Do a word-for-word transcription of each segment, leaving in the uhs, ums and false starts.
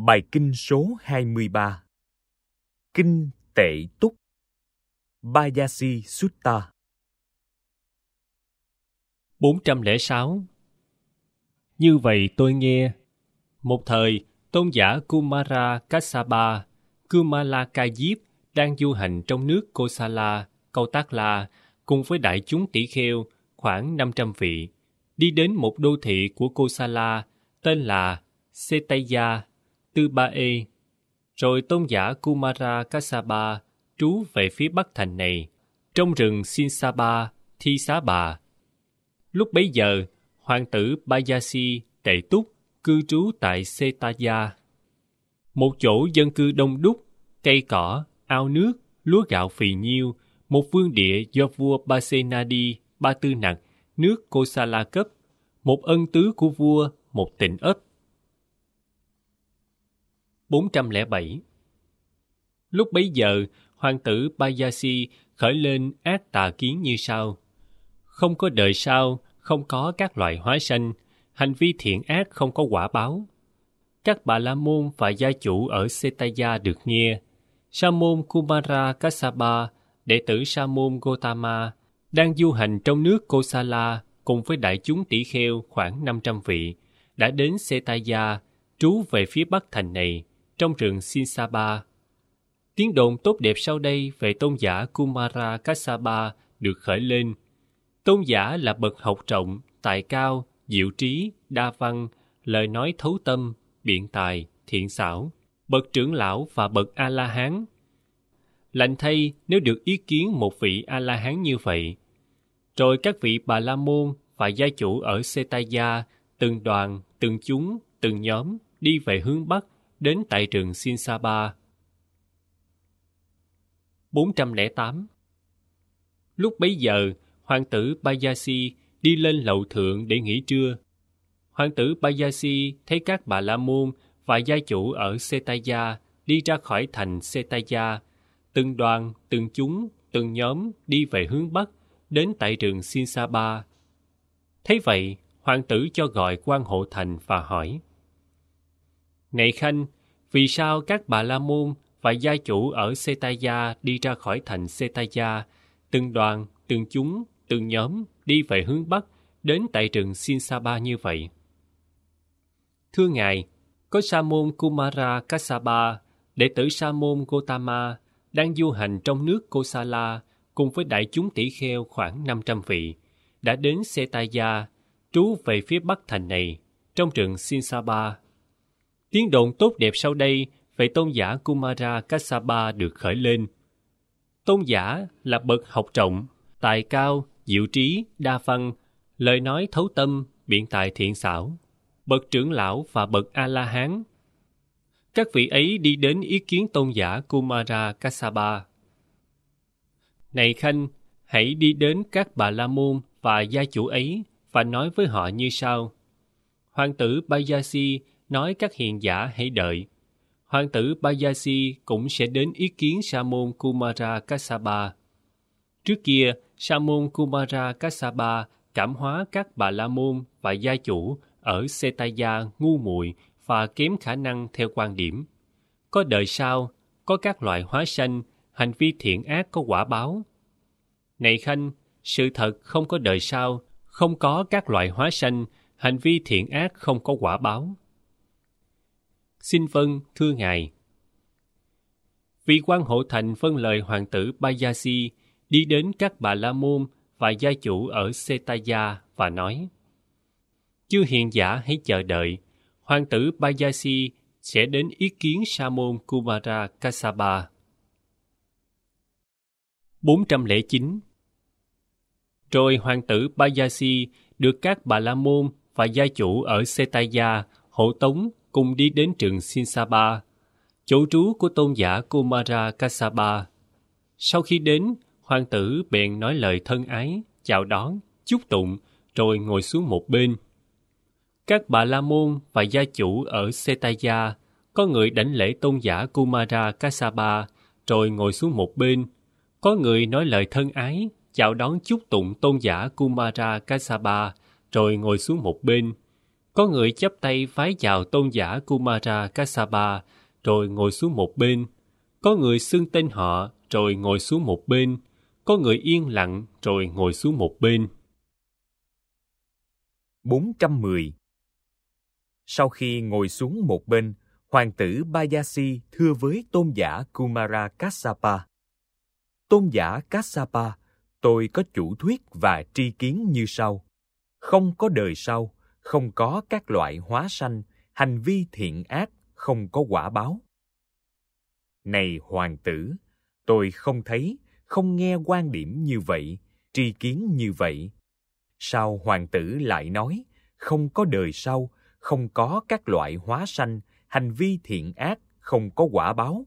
Bài kinh số hai mươi ba. Kinh Tệ Túc, Bajasi Sutta. bốn trăm lẻ sáu. Như vậy tôi nghe, một thời tôn giả Kumara Kassapa, Kumalakayip đang du hành trong nước Kosala, Kautakla cùng với đại chúng tỷ kheo khoảng năm trăm vị, đi đến một đô thị của Kosala tên là Setaya, Tư Ba E. Rồi tôn giả Kumara Kassapa trú về phía bắc thành này, trong rừng Sinsapa, Thi Xá Bà. Lúc bấy giờ, hoàng tử Bajasi Tệ Túc cư trú tại Setaya, một chỗ dân cư đông đúc, cây cỏ, ao nước, lúa gạo phì nhiêu, một vương địa do vua Pasenadi Ba Tư Nặc, nước Kosala cấp, một ân tứ của vua, một tịnh ấp. bốn trăm lẻ bảy. Lúc bấy giờ, hoàng tử Bajasi khởi lên ác tà kiến như sau: không có đời sau, không có các loại hóa sanh, hành vi thiện ác không có quả báo. Các bà la môn và gia chủ ở Setaya được nghe, sa môn Kumara Kassapa, đệ tử sa môn Gotama, đang du hành trong nước Kosala cùng với đại chúng tỷ kheo khoảng năm trăm vị, đã đến Setaya, trú về phía bắc thành này, trong rừng Sinsapa. Tiếng đồn tốt đẹp sau đây về tôn giả Kumara Kassapa được khởi lên. Tôn giả là bậc học trọng, tài cao, diệu trí, đa văn, lời nói thấu tâm, biện tài, thiện xảo, bậc trưởng lão và bậc A-la-hán. Lành thay nếu được ý kiến một vị A-la-hán như vậy. Rồi các vị bà la môn và gia chủ ở Setaya, từng đoàn, từng chúng, từng nhóm đi về hướng bắc, đến tại rừng Sinsapa. bốn trăm lẻ tám. Lúc bấy giờ, hoàng tử Bajasi đi lên lầu thượng để nghỉ trưa. Hoàng tử Bajasi thấy các bà la môn và gia chủ ở Setaya đi ra khỏi thành Setaya, từng đoàn, từng chúng, từng nhóm đi về hướng bắc, đến tại rừng Sinsapa. Thấy vậy, hoàng tử cho gọi quan hộ thành và hỏi: Này khanh, vì sao các bà la môn và gia chủ ở Setaya đi ra khỏi thành Setaya, từng đoàn, từng chúng, từng nhóm đi về hướng bắc, đến tại rừng Sinsapa như vậy? Thưa ngài, có sa môn Kumara Kassapa, đệ tử sa môn Gotama, đang du hành trong nước Kosala cùng với đại chúng tỷ kheo khoảng năm trăm vị, đã đến Setaya, trú về phía bắc thành này, trong rừng Sinsapa. Tiếng đồn tốt đẹp sau đây về tôn giả Kumara Kassapa được khởi lên. Tôn giả là bậc học trọng, tài cao, diệu trí, đa văn, lời nói thấu tâm, biện tài thiện xảo, bậc trưởng lão và bậc A-la-hán. Các vị ấy đi đến ý kiến tôn giả Kumara Kassapa. Này khanh, hãy đi đến các bà la môn và gia chủ ấy và nói với họ như sau: Hoàng tử Bajasi nói các hiền giả hãy đợi. Hoàng tử Bajasi cũng sẽ đến ý kiến sa môn Kumara Kassapa. Trước kia, sa môn Kumara Kassapa cảm hóa các bà la môn và gia chủ ở Setaya ngu muội và kém khả năng theo quan điểm. Có đời sau, có các loại hóa sanh, hành vi thiện ác có quả báo. Này khanh, sự thật không có đời sau, không có các loại hóa sanh, hành vi thiện ác không có quả báo. Xin vâng, thưa ngài. Vị quan hộ thành vâng lời hoàng tử Bajasi, đi đến các bà la môn và gia chủ ở Setaya và nói: Chư hiền giả hãy chờ đợi, hoàng tử Bajasi sẽ đến ý kiến sa môn Kumara Kassapa. bốn trăm lẻ chín. Rồi hoàng tử Bajasi được các bà la môn và gia chủ ở Setaya hộ tống cùng đi đến rừng Sinsapa, chỗ trú của tôn giả Kumara Kassapa. Sau khi đến, hoàng tử bèn nói lời thân ái, chào đón, chúc tụng, rồi ngồi xuống một bên. Các bà la môn và gia chủ ở Setaya, có người đảnh lễ tôn giả Kumara Kassapa, rồi ngồi xuống một bên. Có người nói lời thân ái, chào đón chúc tụng tôn giả Kumara Kassapa, rồi ngồi xuống một bên. Có người chắp tay vái chào tôn giả Kumara Kassapa rồi ngồi xuống một bên. Có người xưng tên họ rồi ngồi xuống một bên. Có người yên lặng rồi ngồi xuống một bên. bốn trăm mười. Sau khi ngồi xuống một bên, hoàng tử Bayasi thưa với tôn giả Kumara Kassapa: Tôn giả Kassapa, tôi có chủ thuyết và tri kiến như sau. Không có đời sau, không có các loại hóa sanh, hành vi thiện ác, không có quả báo. Này hoàng tử, tôi không thấy, không nghe quan điểm như vậy, tri kiến như vậy. Sao hoàng tử lại nói, không có đời sau, không có các loại hóa sanh, hành vi thiện ác, không có quả báo?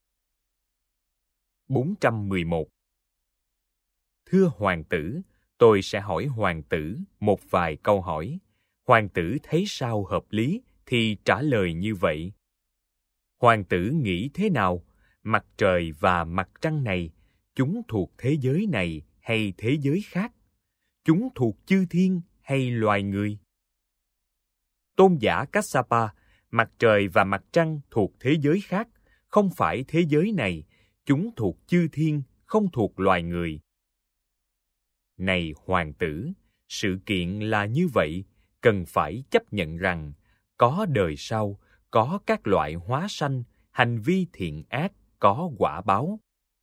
bốn trăm mười một. Thưa hoàng tử, tôi sẽ hỏi hoàng tử một vài câu hỏi. Hoàng tử thấy sao hợp lý thì trả lời như vậy. Hoàng tử nghĩ thế nào? Mặt trời và mặt trăng này, chúng thuộc thế giới này hay thế giới khác? Chúng thuộc chư thiên hay loài người? Tôn giả Kassapa, mặt trời và mặt trăng thuộc thế giới khác, không phải thế giới này. Chúng thuộc chư thiên, không thuộc loài người. Này hoàng tử, sự kiện là như vậy, cần phải chấp nhận rằng có đời sau, có các loại hóa sanh, hành vi thiện ác, có quả báo.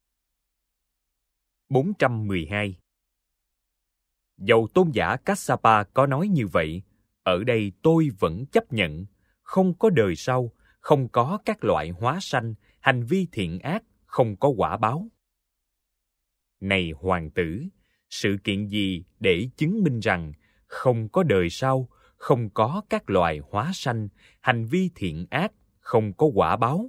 bốn trăm mười hai. Dầu tôn giả Kassapa có nói như vậy, ở đây tôi vẫn chấp nhận, không có đời sau, không có các loại hóa sanh, hành vi thiện ác, không có quả báo. Này hoàng tử, sự kiện gì để chứng minh rằng không có đời sau, không có các loài hóa sanh, hành vi thiện ác, không có quả báo?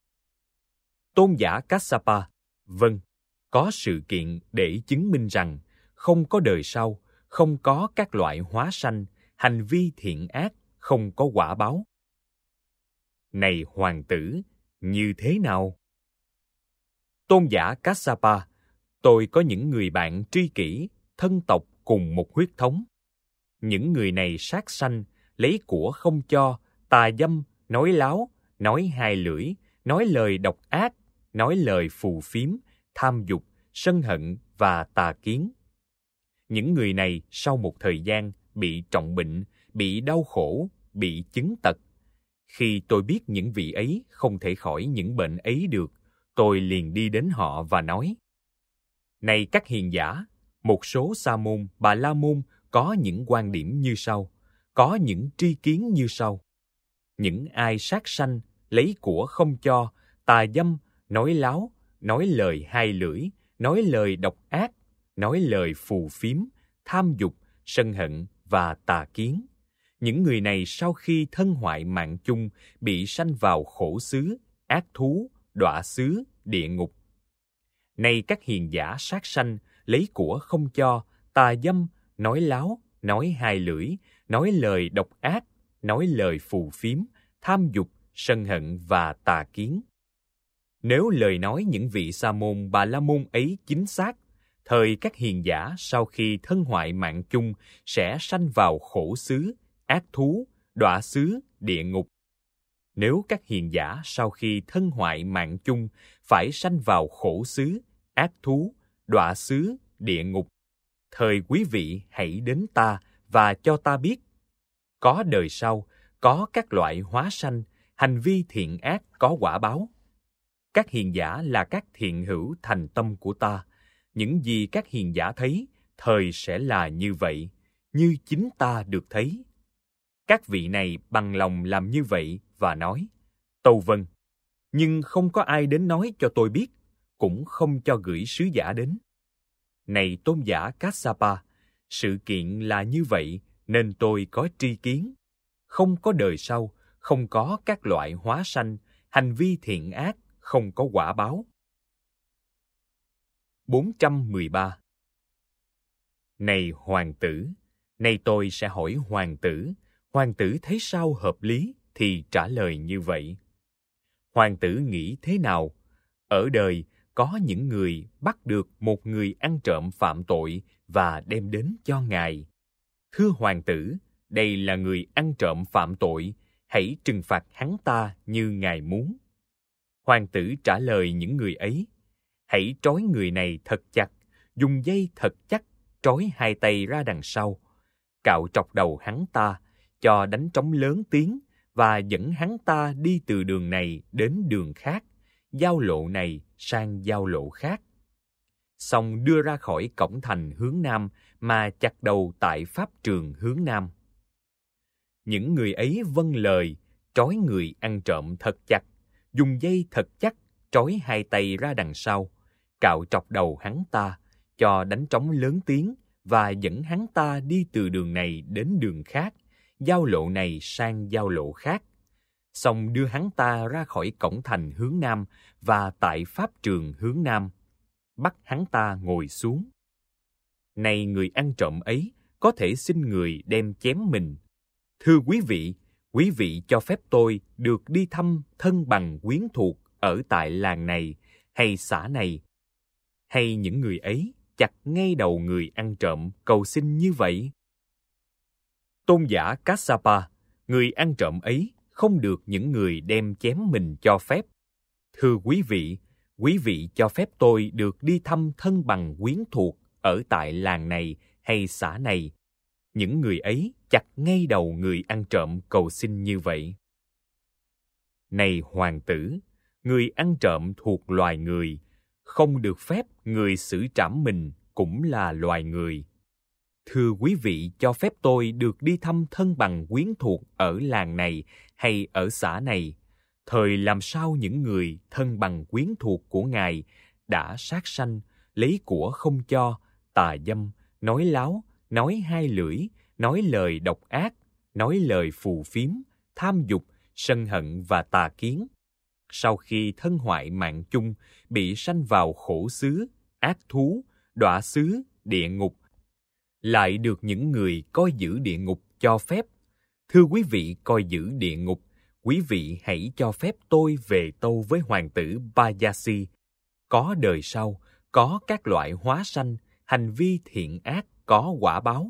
Tôn giả Kassapa: Vâng, có sự kiện để chứng minh rằng không có đời sau, không có các loại hóa sanh, hành vi thiện ác, không có quả báo. Này hoàng tử, như thế nào? Tôn giả Kassapa: Tôi có những người bạn tri kỷ, thân tộc cùng một huyết thống. Những người này sát sanh, lấy của không cho, tà dâm, nói láo, nói hai lưỡi, nói lời độc ác, nói lời phù phiếm, tham dục, sân hận và tà kiến. Những người này sau một thời gian bị trọng bệnh, bị đau khổ, bị chứng tật. Khi tôi biết những vị ấy không thể khỏi những bệnh ấy được, tôi liền đi đến họ và nói: Này các hiền giả, một số sa môn, bà la môn có những quan điểm như sau, có những tri kiến như sau. Những ai sát sanh, lấy của không cho, tà dâm, nói láo, nói lời hai lưỡi, nói lời độc ác, nói lời phù phiếm, tham dục, sân hận và tà kiến. Những người này sau khi thân hoại mạng chung bị sanh vào khổ xứ, ác thú, đọa xứ, địa ngục. Này các hiền giả sát sanh, lấy của không cho, tà dâm, nói láo, nói hai lưỡi, nói lời độc ác, nói lời phù phiếm, tham dục, sân hận và tà kiến. Nếu lời nói những vị sa môn bà la môn ấy chính xác, thời các hiền giả sau khi thân hoại mạng chung sẽ sanh vào khổ xứ, ác thú, đọa xứ, địa ngục. Nếu các hiền giả sau khi thân hoại mạng chung phải sanh vào khổ xứ, ác thú, đọa xứ, địa ngục, thời quý vị hãy đến ta và cho ta biết. Có đời sau, có các loại hóa sanh, hành vi thiện ác có quả báo. Các hiền giả là các thiện hữu thành tâm của ta. Những gì các hiền giả thấy, thời sẽ là như vậy, như chính ta được thấy. Các vị này bằng lòng làm như vậy và nói: Tâu vâng, nhưng không có ai đến nói cho tôi biết, cũng không cho gửi sứ giả đến. Này tôn giả Kassapa, sự kiện là như vậy nên tôi có tri kiến. Không có đời sau, không có các loại hóa sanh, hành vi thiện ác, không có quả báo. bốn trăm mười ba. Này hoàng tử, nay tôi sẽ hỏi hoàng tử, hoàng tử thấy sao hợp lý thì trả lời như vậy. Hoàng tử nghĩ thế nào? Ở đời, có những người bắt được một người ăn trộm phạm tội và đem đến cho ngài. Thưa hoàng tử, đây là người ăn trộm phạm tội, hãy trừng phạt hắn ta như ngài muốn. Hoàng tử trả lời những người ấy, hãy trói người này thật chặt, dùng dây thật chắc, trói hai tay ra đằng sau, cạo trọc đầu hắn ta, cho đánh trống lớn tiếng và dẫn hắn ta đi từ đường này đến đường khác, giao lộ này sang giao lộ khác. Xong đưa ra khỏi cổng thành hướng nam mà chặt đầu tại pháp trường hướng nam. Những người ấy vâng lời, trói người ăn trộm thật chặt, dùng dây thật chắc, trói hai tay ra đằng sau, cạo trọc đầu hắn ta, cho đánh trống lớn tiếng và dẫn hắn ta đi từ đường này đến đường khác, giao lộ này sang giao lộ khác. Xong đưa hắn ta ra khỏi cổng thành hướng nam và tại pháp trường hướng nam, bắt hắn ta ngồi xuống. Này người ăn trộm ấy, có thể xin người đem chém mình. Thưa quý vị, quý vị cho phép tôi được đi thăm thân bằng quyến thuộc ở tại làng này hay xã này. Hay những người ấy chặt ngay đầu người ăn trộm cầu xin như vậy? Tôn giả Kassapa, người ăn trộm ấy, không được những người đem chém mình cho phép. Thưa quý vị, quý vị cho phép tôi được đi thăm thân bằng quyến thuộc ở tại làng này hay xã này. Những người ấy chặt ngay đầu người ăn trộm cầu xin như vậy. Này hoàng tử, người ăn trộm thuộc loài người, không được phép người xử trảm mình cũng là loài người. Thưa quý vị cho phép tôi được đi thăm thân bằng quyến thuộc ở làng này hay ở xã này. Thời làm sao những người thân bằng quyến thuộc của ngài đã sát sanh, lấy của không cho, tà dâm, nói láo, nói hai lưỡi, nói lời độc ác, nói lời phù phiếm, tham dục, sân hận và tà kiến. Sau khi thân hoại mạng chung, bị sanh vào khổ xứ, ác thú, đọa xứ, địa ngục, lại được những người coi giữ địa ngục cho phép. Thưa quý vị coi giữ địa ngục, quý vị hãy cho phép tôi về tâu với hoàng tử Bayasi. Có đời sau, có các loại hóa sanh, hành vi thiện ác có quả báo.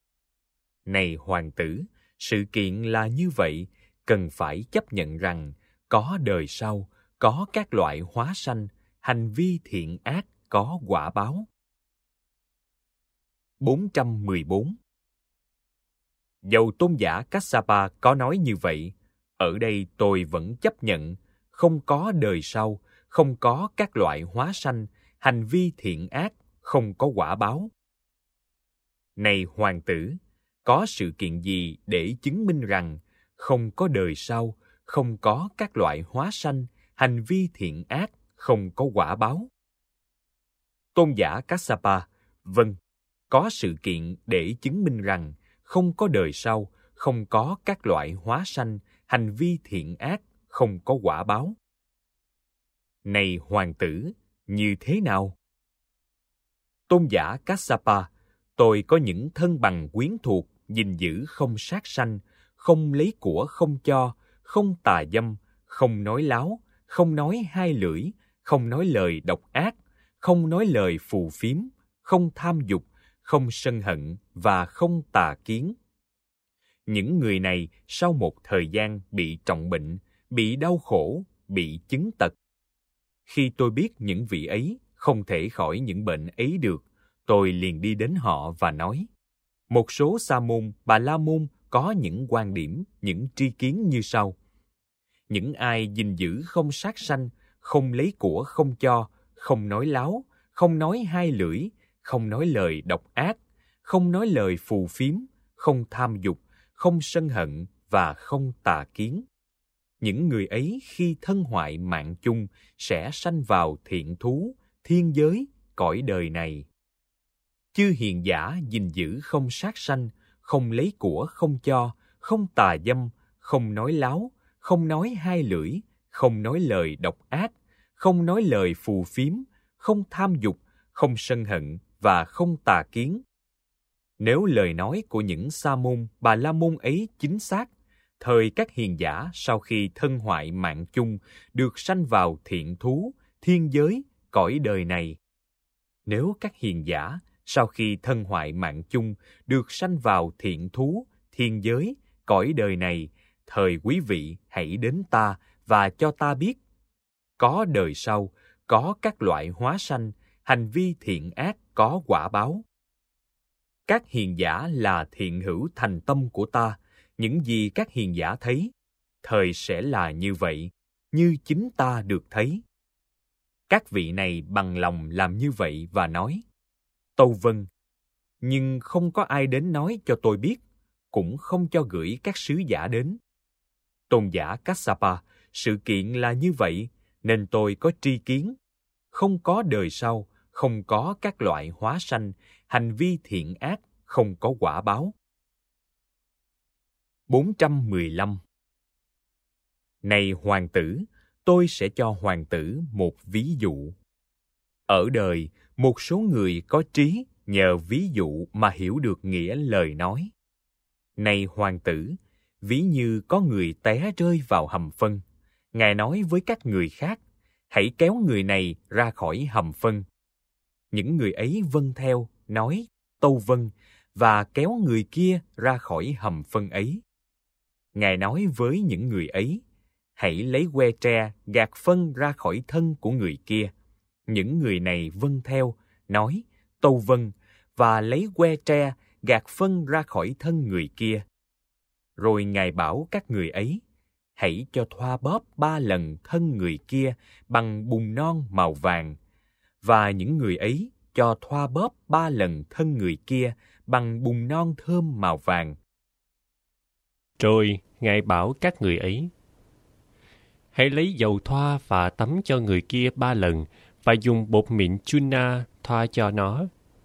Này hoàng tử, sự kiện là như vậy, cần phải chấp nhận rằng có đời sau, có các loại hóa sanh, hành vi thiện ác có quả báo. bốn trăm mười bốn. Dầu tôn giả Kassapa có nói như vậy, ở đây tôi vẫn chấp nhận, không có đời sau, không có các loại hóa sanh, hành vi thiện ác, không có quả báo. Này hoàng tử, có sự kiện gì để chứng minh rằng không có đời sau, không có các loại hóa sanh, hành vi thiện ác, không có quả báo? Tôn giả Kassapa, vâng, có sự kiện để chứng minh rằng không có đời sau, không có các loại hóa sanh, hành vi thiện ác, không có quả báo. Này hoàng tử, như thế nào? Tôn giả Kassapa, tôi có những thân bằng quyến thuộc, gìn giữ không sát sanh, không lấy của không cho, không tà dâm, không nói láo, không nói hai lưỡi, không nói lời độc ác, không nói lời phù phiếm, không tham dục, không sân hận và không tà kiến. Những người này sau một thời gian bị trọng bệnh, bị đau khổ, bị chứng tật. Khi tôi biết những vị ấy không thể khỏi những bệnh ấy được, tôi liền đi đến họ và nói, một số sa môn, bà la môn có những quan điểm, những tri kiến như sau. Những ai gìn giữ không sát sanh, không lấy của không cho, không nói láo, không nói hai lưỡi, không nói lời độc ác, không nói lời phù phiếm, không tham dục, không sân hận và không tà kiến. Những người ấy khi thân hoại mạng chung sẽ sanh vào thiện thú, thiên giới, cõi đời này. Chư hiền giả gìn giữ không sát sanh, không lấy của không cho, không tà dâm, không nói láo, không nói hai lưỡi, không nói lời độc ác, không nói lời phù phiếm, không tham dục, không sân hận và không tà kiến. Nếu lời nói của những sa môn, bà la môn ấy chính xác, thời các hiền giả sau khi thân hoại mạng chung được sanh vào thiện thú, thiên giới, cõi đời này. Nếu các hiền giả sau khi thân hoại mạng chung được sanh vào thiện thú, thiên giới, cõi đời này, thời quý vị hãy đến ta và cho ta biết. Có đời sau, có các loại hóa sanh, hành vi thiện ác có quả báo. Các hiền giả là thiện hữu thành tâm của ta, những gì các hiền giả thấy, thời sẽ là như vậy, như chính ta được thấy. Các vị này bằng lòng làm như vậy và nói, tâu vâng, nhưng không có ai đến nói cho tôi biết, cũng không cho gửi các sứ giả đến. Tôn giả Kassapa, sự kiện là như vậy, nên tôi có tri kiến. Không có đời sau, không có các loại hóa sanh, hành vi thiện ác, không có quả báo. bốn trăm mười lăm. Này hoàng tử, tôi sẽ cho hoàng tử một ví dụ. Ở đời, một số người có trí nhờ ví dụ mà hiểu được nghĩa lời nói. Này hoàng tử, ví như có người té rơi vào hầm phân. Ngài nói với các người khác, hãy kéo người này ra khỏi hầm phân. Những người ấy vâng theo, nói, tâu vâng, và kéo người kia ra khỏi hầm phân ấy. Ngài nói với những người ấy, hãy lấy que tre gạt phân ra khỏi thân của người kia. Những người này vâng theo, nói, tâu vâng, và lấy que tre gạt phân ra khỏi thân người kia. Rồi Ngài bảo các người ấy, hãy cho thoa bóp ba lần thân người kia bằng bùn non màu vàng, và những người ấy cho thoa bóp ba lần thân người kia bằng bùn non thơm màu vàng. Rồi Ngài bảo các người ấy, hãy lấy dầu thoa và tắm cho người kia ba lần, và dùng bột mịn chuna thoa cho nó.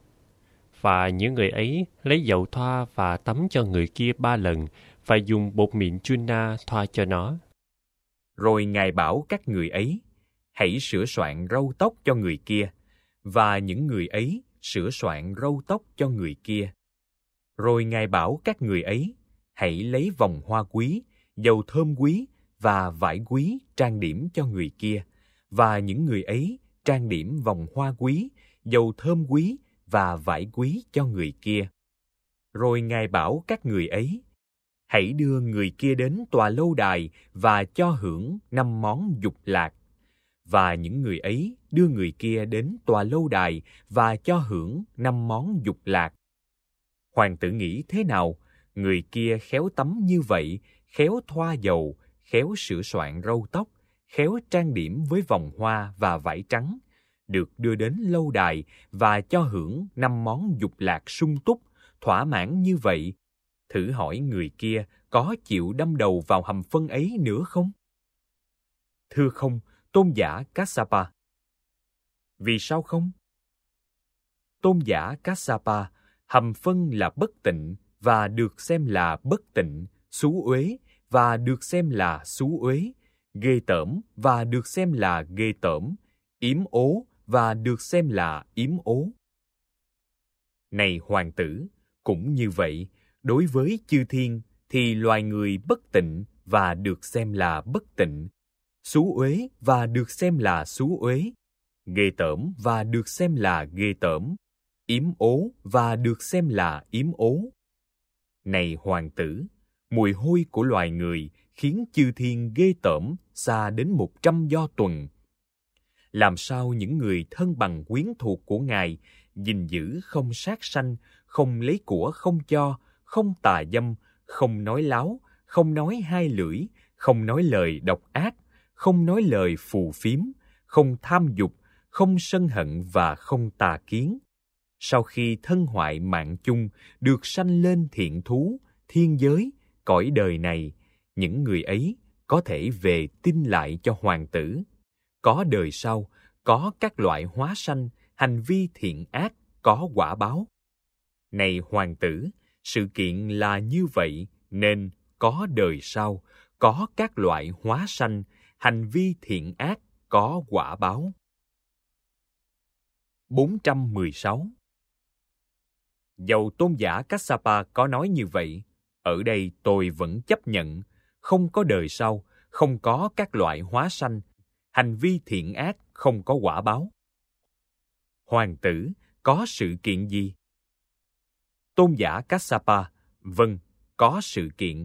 Và những người ấy lấy dầu thoa và tắm cho người kia ba lần, và dùng bột mịn chuna thoa cho nó. Rồi Ngài bảo các người ấy, hãy sửa soạn râu tóc cho người kia, và những người ấy sửa soạn râu tóc cho người kia. Rồi Ngài bảo các người ấy, hãy lấy vòng hoa quý, dầu thơm quý và vải quý trang điểm cho người kia, và những người ấy trang điểm vòng hoa quý, dầu thơm quý và vải quý cho người kia. Rồi Ngài bảo các người ấy, hãy đưa người kia đến tòa lâu đài và cho hưởng năm món dục lạc. Và những người ấy đưa người kia đến tòa lâu đài và cho hưởng năm món dục lạc. Hoàng tử nghĩ thế nào? Người kia khéo tắm như vậy, khéo thoa dầu, khéo sửa soạn râu tóc, khéo trang điểm với vòng hoa và vải trắng, được đưa đến lâu đài và cho hưởng năm món dục lạc sung túc, thỏa mãn như vậy. Thử hỏi người kia có chịu đâm đầu vào hầm phân ấy nữa không? Thưa không, tôn giả Kassapa. Vì sao không? Tôn giả Kassapa, hầm phân là bất tịnh và được xem là bất tịnh, xú uế và được xem là xú uế, ghê tởm và được xem là ghê tởm, yếm ố và được xem là yếm ố. Này hoàng tử, cũng như vậy, đối với chư thiên thì loài người bất tịnh và được xem là bất tịnh, xú uế và được xem là xú uế, ghê tởm và được xem là ghê tởm, yếm ố và được xem là yếm ố. Này hoàng tử, mùi hôi của loài người khiến chư thiên ghê tởm xa đến một trăm do tuần. Làm sao những người thân bằng quyến thuộc của Ngài gìn giữ không sát sanh, không lấy của không cho, không tà dâm, không nói láo, không nói hai lưỡi, không nói lời độc ác, không nói lời phù phiếm, không tham dục, không sân hận và không tà kiến. Sau khi thân hoại mạng chung được sanh lên thiện thú, thiên giới, cõi đời này, những người ấy có thể về tin lại cho hoàng tử. Có đời sau, có các loại hóa sanh, hành vi thiện ác, có quả báo. Này hoàng tử, sự kiện là như vậy nên có đời sau, có các loại hóa sanh, hành vi thiện ác, có quả báo. bốn trăm mười sáu. Dầu tôn giả Kassapa có nói như vậy, ở đây tôi vẫn chấp nhận, không có đời sau, không có các loại hóa sanh, hành vi thiện ác không có quả báo. Hoàng tử, có sự kiện gì? Tôn giả Kassapa, vâng, có sự kiện.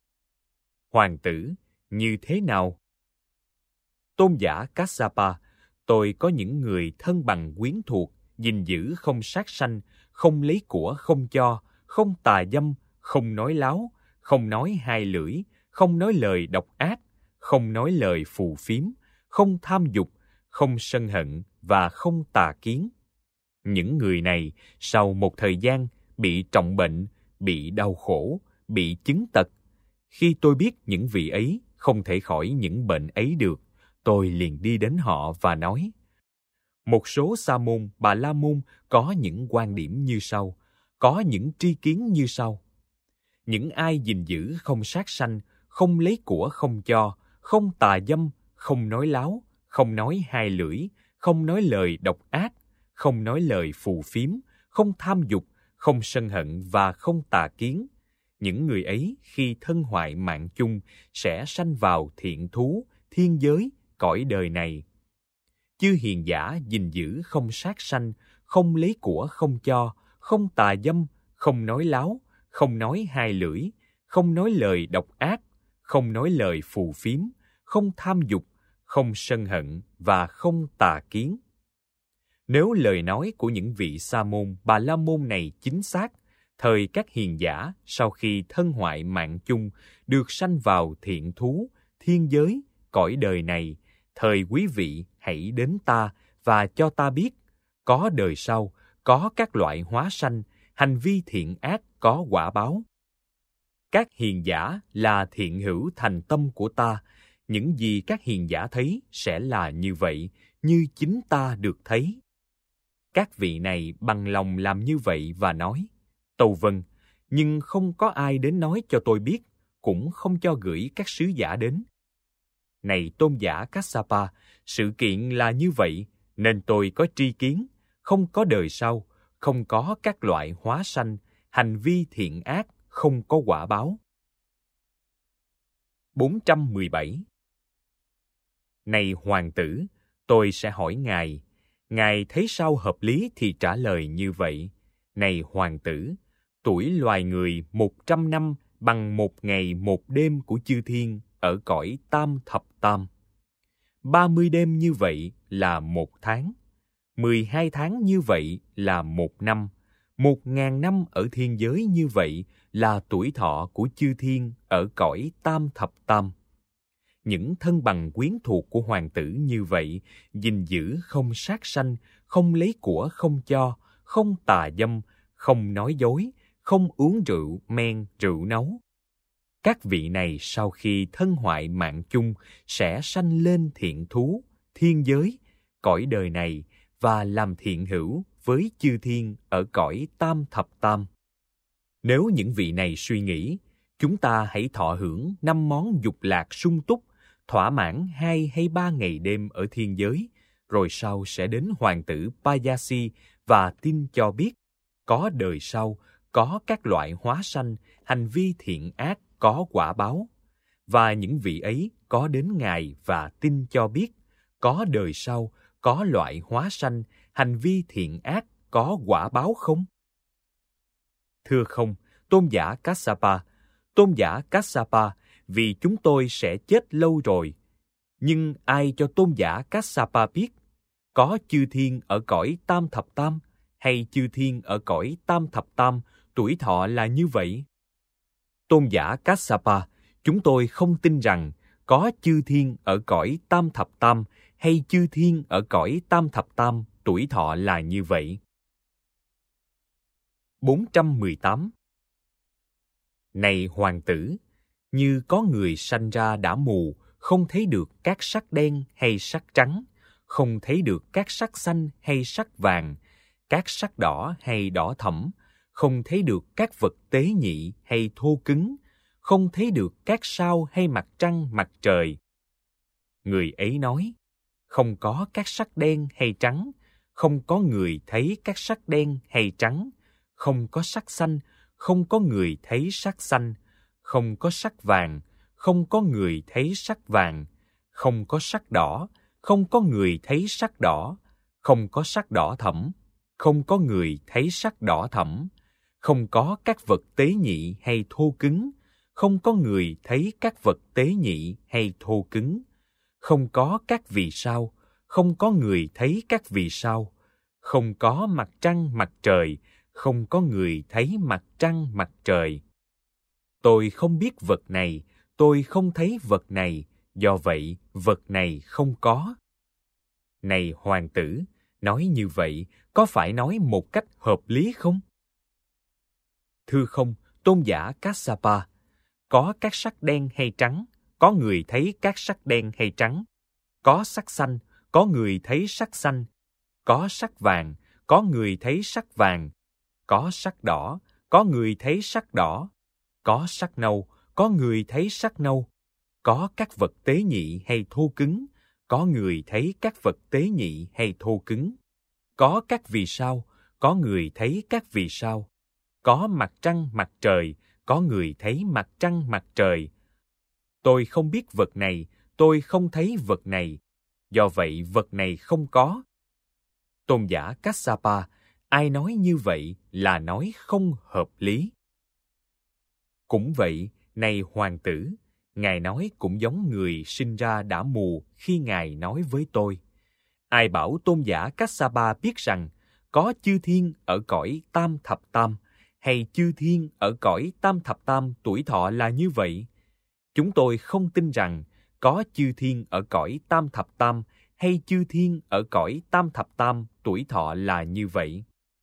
Hoàng tử, như thế nào? Tôn giả Kassapa, tôi có những người thân bằng quyến thuộc, gìn giữ không sát sanh, không lấy của không cho, không tà dâm, không nói láo, không nói hai lưỡi, không nói lời độc ác, không nói lời phù phiếm, không tham dục, không sân hận và không tà kiến. Những người này sau một thời gian bị trọng bệnh, bị đau khổ, bị chứng tật. Khi tôi biết những vị ấy không thể khỏi những bệnh ấy được, tôi liền đi đến họ và nói: một số sa môn, bà la môn có những quan điểm như sau, có những tri kiến như sau. Những ai gìn giữ không sát sanh, không lấy của không cho, không tà dâm, không nói láo, không nói hai lưỡi, không nói lời độc ác, không nói lời phù phiếm, không tham dục, không sân hận và không tà kiến. Những người ấy khi thân hoại mạng chung sẽ sanh vào thiện thú, thiên giới, cõi đời này. Chư hiền giả gìn giữ không sát sanh, không lấy của không cho, không tà dâm, không nói láo, không nói hai lưỡi, không nói lời độc ác, không nói lời phù phiếm, không tham dục, không sân hận và không tà kiến. Nếu lời nói của những vị sa môn, bà la môn này chính xác, thời các hiền giả sau khi thân hoại mạng chung được sanh vào thiện thú, thiên giới, cõi đời này, thời quý vị hãy đến ta và cho ta biết, có đời sau, có các loại hóa sanh, hành vi thiện ác có quả báo. Các hiền giả là thiện hữu thành tâm của ta, những gì các hiền giả thấy sẽ là như vậy, như chính ta được thấy. Các vị này bằng lòng làm như vậy và nói: tâu vâng, nhưng không có ai đến nói cho tôi biết, cũng không cho gửi các sứ giả đến. Này tôn giả Kassapa, sự kiện là như vậy, nên tôi có tri kiến, không có đời sau, không có các loại hóa sanh, hành vi thiện ác không có quả báo. bốn trăm mười bảy. Này hoàng tử, tôi sẽ hỏi ngài. Ngài thấy sao hợp lý thì trả lời như vậy. Này hoàng tử, tuổi loài người một trăm năm bằng một ngày một đêm của chư thiên ở cõi tam thập tam. Ba mươi đêm như vậy là một tháng. Mười hai tháng như vậy là một năm. Một ngàn năm ở thiên giới như vậy là tuổi thọ của chư thiên ở cõi tam thập tam. Những thân bằng quyến thuộc của hoàng tử như vậy, gìn giữ không sát sanh, không lấy của không cho, không tà dâm, không nói dối, không uống rượu, men, rượu nấu. Các vị này sau khi thân hoại mạng chung sẽ sanh lên thiện thú, thiên giới, cõi đời này và làm thiện hữu với chư thiên ở cõi tam thập tam. Nếu những vị này suy nghĩ, chúng ta hãy thọ hưởng năm món dục lạc sung túc, thỏa mãn hai hay ba ngày đêm ở thiên giới, rồi sau sẽ đến hoàng tử Payasi và tin cho biết, có đời sau, có các loại hóa sanh, hành vi thiện ác có quả báo. Và những vị ấy có đến ngài và tin cho biết, có đời sau, có loại hóa sanh, hành vi thiện ác có quả báo không? Thưa không, tôn giả Kassapa, tôn giả Kassapa, vì chúng tôi sẽ chết lâu rồi. Nhưng ai cho tôn giả Kassapa biết, có chư thiên ở cõi tam thập tam, hay chư thiên ở cõi tam thập tam, tuổi thọ là như vậy? Tôn giả Kassapa, chúng tôi không tin rằng có chư thiên ở cõi tam thập tam, hay chư thiên ở cõi tam thập tam, tuổi thọ là như vậy. bốn trăm mười tám. Này hoàng tử, như có người sanh ra đã mù, không thấy được các sắc đen hay sắc trắng, không thấy được các sắc xanh hay sắc vàng, các sắc đỏ hay đỏ thẫm, không thấy được các vật tế nhị hay thô cứng, không thấy được các sao hay mặt trăng mặt trời. Người ấy nói, không có các sắc đen hay trắng, không có người thấy các sắc đen hay trắng, không có sắc xanh, không có người thấy sắc xanh, không có sắc vàng, không có người thấy sắc vàng, không có sắc đỏ, không có người thấy sắc đỏ, không có sắc đỏ thẫm, không có người thấy sắc đỏ thẫm, không có các vật tế nhị hay thô cứng, không có người thấy các vật tế nhị hay thô cứng, không có các vì sao, không có người thấy các vì sao, không có mặt trăng mặt trời, không có người thấy mặt trăng mặt trời. Tôi không biết vật này, tôi không thấy vật này, do vậy vật này không có. Này hoàng tử, nói như vậy có phải nói một cách hợp lý không? Thưa không, tôn giả Kassapa, có các sắc đen hay trắng, có người thấy các sắc đen hay trắng, có sắc xanh, có người thấy sắc xanh, có sắc vàng, có người thấy sắc vàng, có sắc đỏ, có người thấy sắc đỏ, có sắc nâu, có người thấy sắc nâu, có các vật tế nhị hay thô cứng, có người thấy các vật tế nhị hay thô cứng, có các vì sao, có người thấy các vì sao, có mặt trăng mặt trời, có người thấy mặt trăng mặt trời. Tôi không biết vật này, tôi không thấy vật này, do vậy vật này không có. Tôn giả Kassapa, ai nói như vậy là nói không hợp lý. Cũng vậy, này hoàng tử, Ngài nói cũng giống người sinh ra đã mù khi Ngài nói với tôi. Ai bảo tôn giả Kassapa biết rằng có chư thiên ở cõi tam thập tam, hay chư thiên ở cõi tam thập tam tuổi thọ là như vậy? Chúng tôi không tin rằng có chư thiên ở cõi tam thập tam, hay chư thiên ở cõi tam thập tam tuổi thọ là như vậy.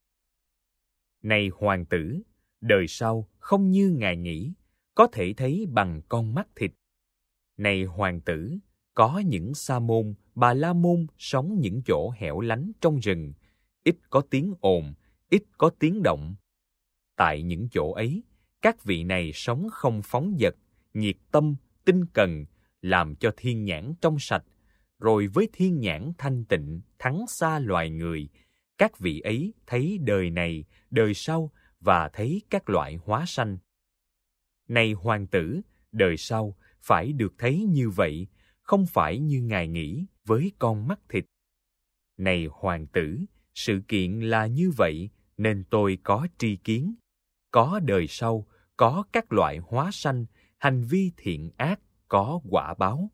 Này hoàng tử, đời sau không như Ngài nghĩ, có thể thấy bằng con mắt thịt. Này hoàng tử, có những sa môn, bà la môn sống những chỗ hẻo lánh trong rừng, ít có tiếng ồn, ít có tiếng động. Tại những chỗ ấy, các vị này sống không phóng dật, nhiệt tâm, tinh cần, làm cho thiên nhãn trong sạch, rồi với thiên nhãn thanh tịnh thắng xa loài người, các vị ấy thấy đời này, đời sau và thấy các loại hóa sanh. Này hoàng tử, đời sau phải được thấy như vậy, không phải như Ngài nghĩ với con mắt thịt. Này hoàng tử, sự kiện là như vậy nên tôi có tri kiến. Có đời sau, có các loại hóa sanh, hành vi thiện ác, có quả báo.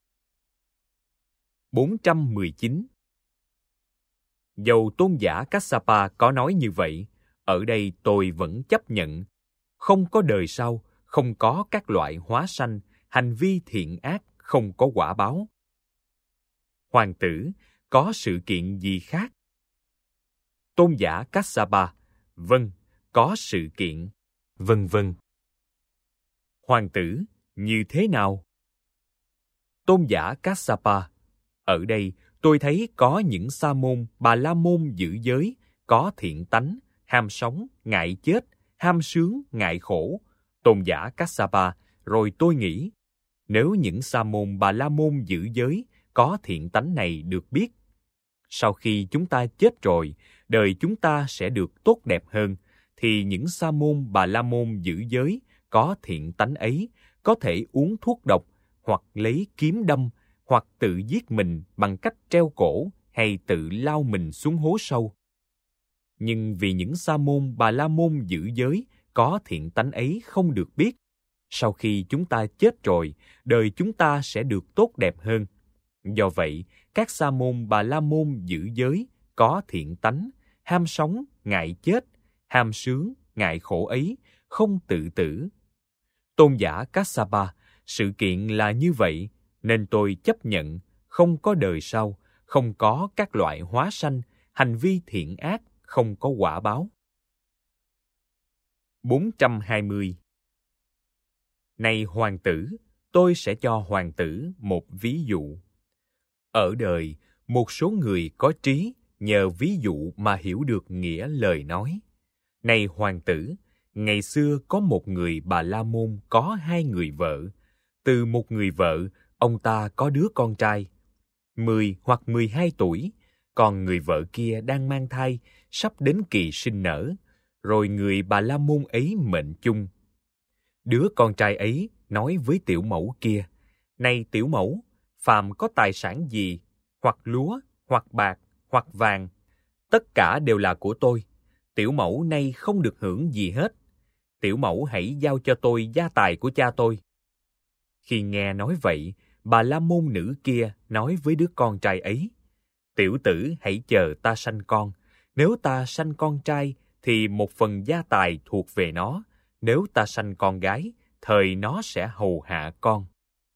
bốn trăm mười chín. Dầu tôn giả Kassapa có nói như vậy, ở đây tôi vẫn chấp nhận. Không có đời sau, không có các loại hóa sanh, hành vi thiện ác, không có quả báo. Hoàng tử, có sự kiện gì khác? Tôn giả Kassapa, vâng, có sự kiện, vân vân. Hoàng tử, như thế nào? Tôn giả Kassapa, ở đây tôi thấy có những sa môn, bà la môn giữ giới, có thiện tánh, ham sống, ngại chết, ham sướng, ngại khổ. Tôn giả Kassapa, rồi tôi nghĩ, nếu những sa môn, bà la môn giữ giới, có thiện tánh này được biết, sau khi chúng ta chết rồi, đời chúng ta sẽ được tốt đẹp hơn, thì những sa môn, bà la môn giữ giới, có thiện tánh ấy, có thể uống thuốc độc, hoặc lấy kiếm đâm, hoặc tự giết mình bằng cách treo cổ, hay tự lao mình xuống hố sâu. Nhưng vì những sa môn, bà la môn giữ giới, có thiện tánh ấy không được biết, sau khi chúng ta chết rồi, đời chúng ta sẽ được tốt đẹp hơn. Do vậy, các sa môn, bà la môn giữ giới, có thiện tánh, ham sống, ngại chết, ham sướng, ngại khổ ấy, không tự tử. Tôn giả Kassapa, sự kiện là như vậy, nên tôi chấp nhận, không có đời sau, không có các loại hóa sanh, hành vi thiện ác, không có quả báo. bốn trăm hai mươi. Này hoàng tử, tôi sẽ cho hoàng tử một ví dụ. Ở đời, một số người có trí nhờ ví dụ mà hiểu được nghĩa lời nói. Này hoàng tử, ngày xưa có một người Bà La Môn có hai người vợ. Từ một người vợ, ông ta có đứa con trai, mười hoặc mười hai tuổi, còn người vợ kia đang mang thai, sắp đến kỳ sinh nở, rồi người Bà La Môn ấy mệnh chung. Đứa con trai ấy nói với tiểu mẫu kia, này tiểu mẫu, phàm có tài sản gì, hoặc lúa, hoặc bạc, hoặc vàng, tất cả đều là của tôi. Tiểu mẫu nay không được hưởng gì hết. Tiểu mẫu hãy giao cho tôi gia tài của cha tôi. Khi nghe nói vậy, bà la môn nữ kia nói với đứa con trai ấy, tiểu tử hãy chờ ta sanh con. Nếu ta sanh con trai, thì một phần gia tài thuộc về nó. Nếu ta sanh con gái, thời nó sẽ hầu hạ con.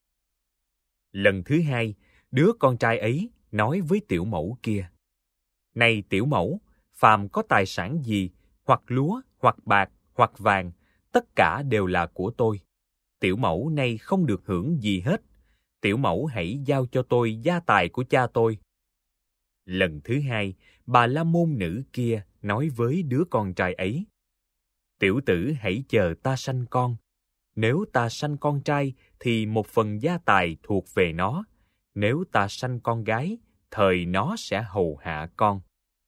Lần thứ hai, đứa con trai ấy nói với tiểu mẫu kia, này tiểu mẫu, phàm có tài sản gì, hoặc lúa, hoặc bạc, hoặc vàng, tất cả đều là của tôi. Tiểu mẫu nay không được hưởng gì hết. Tiểu mẫu hãy giao cho tôi gia tài của cha tôi. Lần thứ hai, bà la môn nữ kia nói với đứa con trai ấy, tiểu tử hãy chờ ta sanh con. Nếu ta sanh con trai, thì một phần gia tài thuộc về nó. Nếu ta sanh con gái, thời nó sẽ hầu hạ con.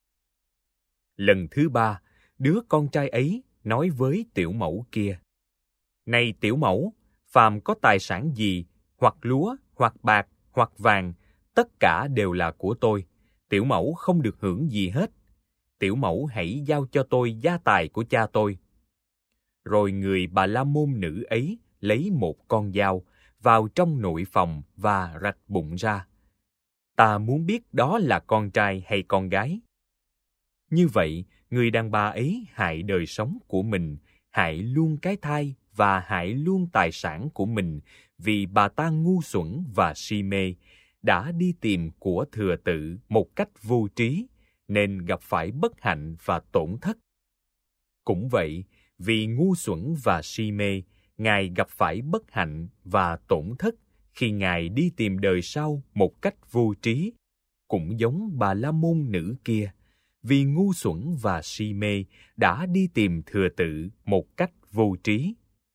Lần thứ ba, đứa con trai ấy nói với tiểu mẫu kia, này tiểu mẫu, phàm có tài sản gì, hoặc lúa, hoặc bạc, hoặc vàng, tất cả đều là của tôi. Tiểu mẫu không được hưởng gì hết. Tiểu mẫu hãy giao cho tôi gia tài của cha tôi. Rồi người bà la môn nữ ấy lấy một con dao, vào trong nội phòng và rạch bụng ra. Ta muốn biết đó là con trai hay con gái. Như vậy, người đàn bà ấy hại đời sống của mình, hại luôn cái thai và hại luôn tài sản của mình, vì bà ta ngu xuẩn và si mê, đã đi tìm của thừa tự một cách vô trí, nên gặp phải bất hạnh và tổn thất. Cũng vậy, vì ngu xuẩn và si mê, Ngài gặp phải bất hạnh và tổn thất khi Ngài đi tìm đời sau một cách vô trí, cũng giống bà la môn nữ kia, vì ngu xuẩn và si mê đã đi tìm thừa tự một cách vô trí.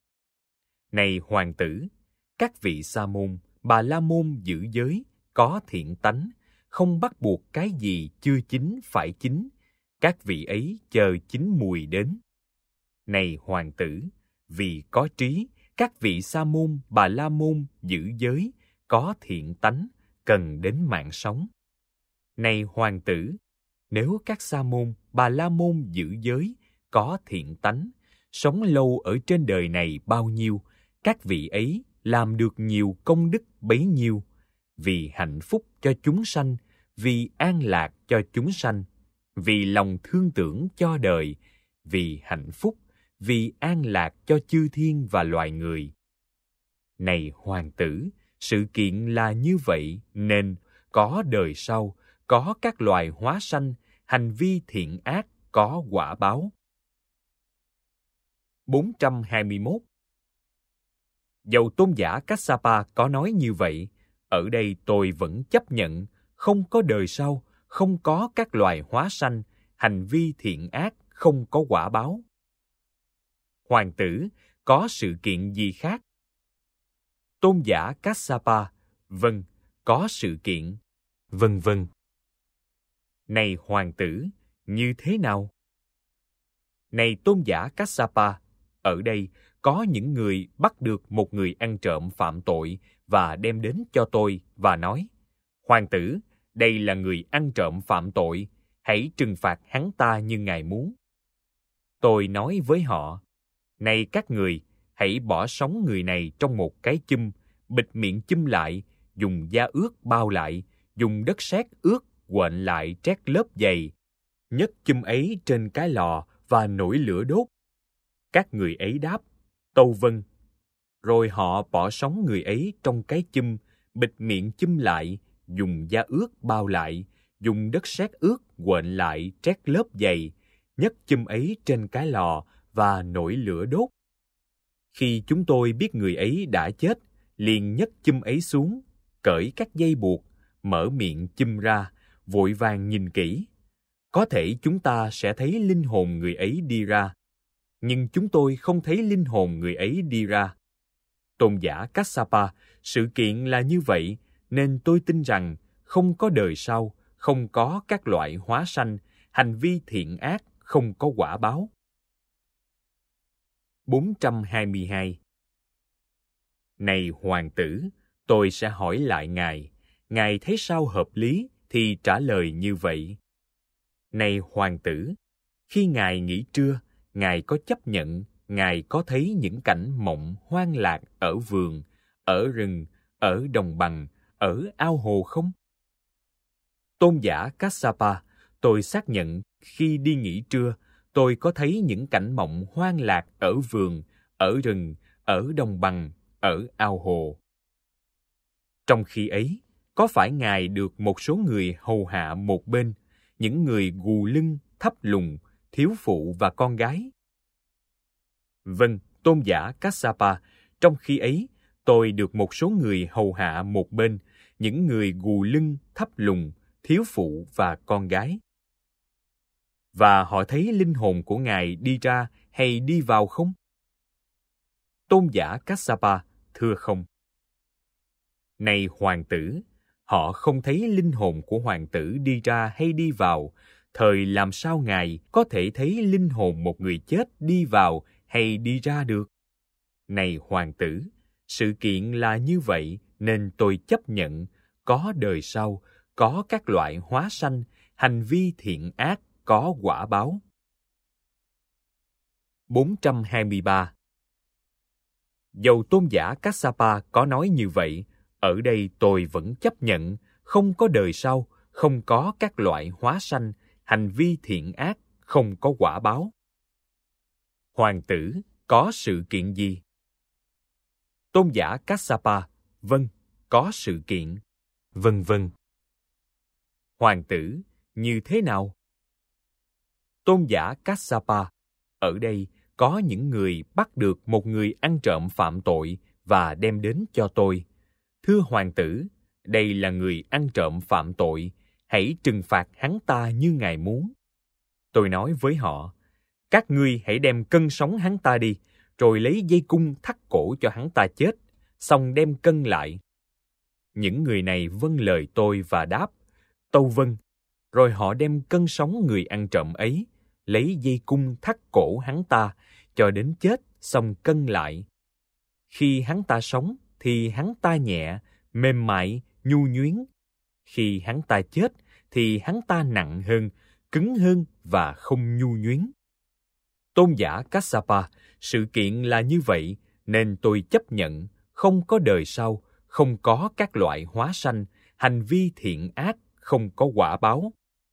Này hoàng tử, các vị sa môn, bà la môn giữ giới, có thiện tánh, không bắt buộc cái gì chưa chín phải chín, các vị ấy chờ chín mùi đến. Này hoàng tử, vì có trí, các vị sa môn, bà la môn giữ giới, có thiện tánh, cần đến mạng sống. Này hoàng tử, nếu các sa môn, bà la môn giữ giới, có thiện tánh, sống lâu ở trên đời này bao nhiêu, các vị ấy làm được nhiều công đức bấy nhiêu, vì hạnh phúc cho chúng sanh, vì an lạc cho chúng sanh, vì lòng thương tưởng cho đời, vì hạnh phúc, vì an lạc cho chư thiên và loài người. Này hoàng tử, sự kiện là như vậy nên có đời sau, có các loài hóa sanh, hành vi thiện ác có quả báo. bốn trăm hai mươi mốt. Dầu tôn giả Kassapa có nói như vậy, ở đây tôi vẫn chấp nhận, không có đời sau, không có các loài hóa sanh, hành vi thiện ác không có quả báo. Hoàng tử, có sự kiện gì khác? Tôn giả Kassapa, vâng, có sự kiện, vân vân. Này hoàng tử, như thế nào? Này tôn giả Kassapa, ở đây có những người bắt được một người ăn trộm phạm tội và đem đến cho tôi và nói, hoàng tử, đây là người ăn trộm phạm tội, hãy trừng phạt hắn ta như ngài muốn. Tôi nói với họ, này các người, hãy bỏ sống người này trong một cái chum, bịt miệng chum lại, dùng da ướt bao lại, dùng đất sét ướt quện lại trét lớp dày, nhấc chum ấy trên cái lò và nổi lửa đốt. Các người ấy đáp, tâu vâng. Rồi họ bỏ sống người ấy trong cái chum, bịt miệng chum lại, dùng da ướt bao lại, dùng đất sét ướt quện lại trét lớp dày, nhấc chum ấy trên cái lò và nổi lửa đốt. Khi chúng tôi biết người ấy đã chết, liền nhấc chum ấy xuống, cởi các dây buộc, mở miệng chum ra, vội vàng nhìn kỹ. Có thể chúng ta sẽ thấy linh hồn người ấy đi ra, nhưng chúng tôi không thấy linh hồn người ấy đi ra. Tôn giả Kassapa, sự kiện là như vậy, nên tôi tin rằng không có đời sau, không có các loại hóa sanh, hành vi thiện ác không có quả báo. bốn trăm hai mươi hai. Này hoàng tử, tôi sẽ hỏi lại ngài, ngài thấy sao hợp lý thì trả lời như vậy. Này hoàng tử, Khi Ngài nghỉ trưa, Ngài có chấp nhận, Ngài có thấy những cảnh mộng hoang lạc ở vườn, ở rừng, ở đồng bằng, ở ao hồ không? Tôn giả Kassapa, tôi xác nhận khi đi nghỉ trưa, tôi có thấy những cảnh mộng hoang lạc ở vườn, ở rừng, ở đồng bằng, ở ao hồ. Trong khi ấy, có phải Ngài được một số người hầu hạ một bên, những người gù lưng, thấp lùn, thiếu phụ và con gái? Vâng, tôn giả Kassapa, trong khi ấy, tôi được một số người hầu hạ một bên, những người gù lưng, thấp lùn, thiếu phụ và con gái. Và họ thấy linh hồn của Ngài đi ra hay đi vào không? Tôn giả Kassapa, thưa không. Này hoàng tử, họ không thấy linh hồn của hoàng tử đi ra hay đi vào, thời làm sao Ngài có thể thấy linh hồn một người chết đi vào hay đi ra được? Này hoàng tử, sự kiện là như vậy nên tôi chấp nhận có đời sau, có các loại hóa sanh, hành vi thiện ác có quả báo. bốn trăm hai mươi ba. Dầu tôn giả Kassapa có nói như vậy, ở đây tôi vẫn chấp nhận không có đời sau, không có các loại hóa sanh, hành vi thiện ác không có quả báo. Hoàng tử, có sự kiện gì? Tôn giả Kassapa, vâng, có sự kiện. Vân vân. Hoàng tử, như thế nào? Tôn giả Kassapa, ở đây có những người bắt được một người ăn trộm phạm tội và đem đến cho tôi. Thưa hoàng tử, đây là người ăn trộm phạm tội, hãy trừng phạt hắn ta như Ngài muốn. Tôi nói với họ, các ngươi hãy đem cân sống hắn ta đi, rồi lấy dây cung thắt cổ cho hắn ta chết, xong đem cân lại. Những người này vâng lời tôi và đáp, tâu vâng. Rồi họ đem cân sống người ăn trộm ấy, lấy dây cung thắt cổ hắn ta, cho đến chết, xong cân lại. Khi hắn ta sống, thì hắn ta nhẹ, mềm mại, nhu nhuyến. Khi hắn ta chết, thì hắn ta nặng hơn, cứng hơn và không nhu nhuyến. Tôn giả Kassapa, sự kiện là như vậy, nên tôi chấp nhận, không có đời sau, không có các loại hóa sanh, hành vi thiện ác, không có quả báo.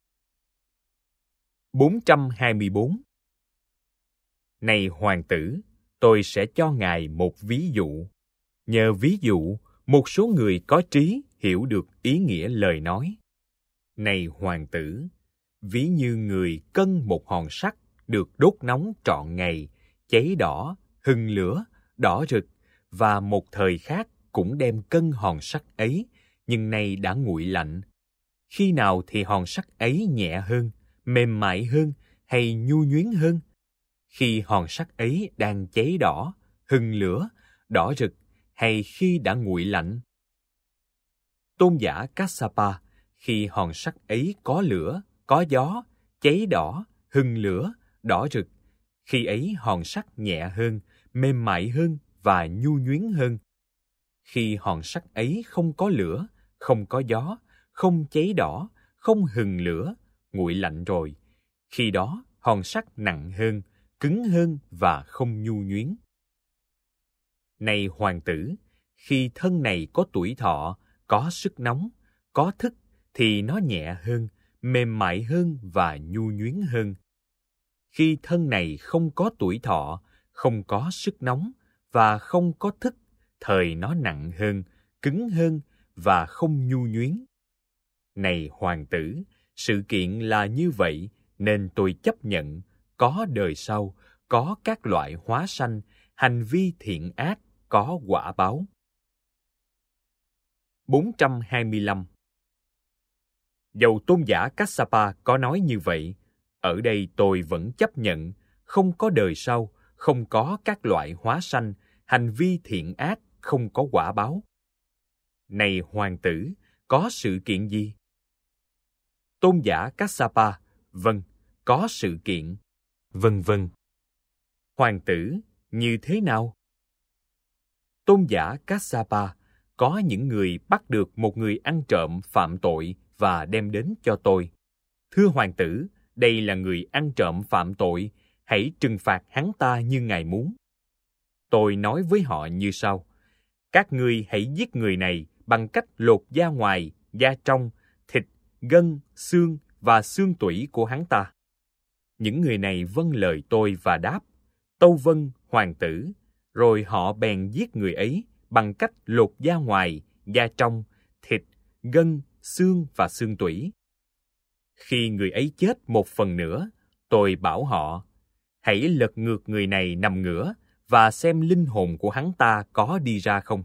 bốn trăm hai mươi bốn. Này hoàng tử, tôi sẽ cho Ngài một ví dụ. Nhờ ví dụ, một số người có trí hiểu được ý nghĩa lời nói. Này hoàng tử, ví như người cân một hòn sắt được đốt nóng trọn ngày, cháy đỏ, hừng lửa, đỏ rực, và một thời khác cũng đem cân hòn sắt ấy, nhưng nay đã nguội lạnh. Khi nào thì hòn sắt ấy nhẹ hơn, mềm mại hơn hay nhu nhuyến hơn? Khi hòn sắt ấy đang cháy đỏ, hừng lửa, đỏ rực, hay khi đã nguội lạnh? Tôn giả Kassapa, khi hòn sắt ấy có lửa, có gió, cháy đỏ, hừng lửa, đỏ rực, khi ấy hòn sắt nhẹ hơn, mềm mại hơn và nhu nhuyến hơn. Khi hòn sắt ấy không có lửa, không có gió, không cháy đỏ, không hừng lửa, nguội lạnh rồi, khi đó hòn sắt nặng hơn, cứng hơn và không nhu nhuyến. Này hoàng tử, khi thân này có tuổi thọ, có sức nóng, có thức, thì nó nhẹ hơn, mềm mại hơn và nhu nhuyến hơn. Khi thân này không có tuổi thọ, không có sức nóng và không có thức, thời nó nặng hơn, cứng hơn và không nhu nhuyến. Này hoàng tử, sự kiện là như vậy nên tôi chấp nhận có đời sau, có các loại hóa sanh, hành vi thiện ác có quả báo. bốn trăm hai mươi lăm. Dầu tôn giả Kassapa có nói như vậy, ở đây tôi vẫn chấp nhận không có đời sau, không có các loại hóa sanh, hành vi thiện ác không có quả báo. Này hoàng tử, có sự kiện gì? Tôn giả Kassapa, vâng, có sự kiện. Vân vân. Hoàng tử, như thế nào? Tôn giả Kassapa, có những người bắt được một người ăn trộm phạm tội và đem đến cho tôi. Thưa hoàng tử, đây là người ăn trộm phạm tội, hãy trừng phạt hắn ta như ngài muốn. Tôi nói với họ như sau: các ngươi hãy giết người này bằng cách lột da ngoài, da trong, thịt, gân, xương và xương tủy của hắn ta. Những người này vâng lời tôi và đáp: tâu vâng, hoàng tử. Rồi họ bèn giết người ấy bằng cách lột da ngoài, da trong, thịt, gân, xương và xương tủy. Khi người ấy chết một phần nữa, tôi bảo họ: hãy lật ngược người này nằm ngửa và xem linh hồn của hắn ta có đi ra không.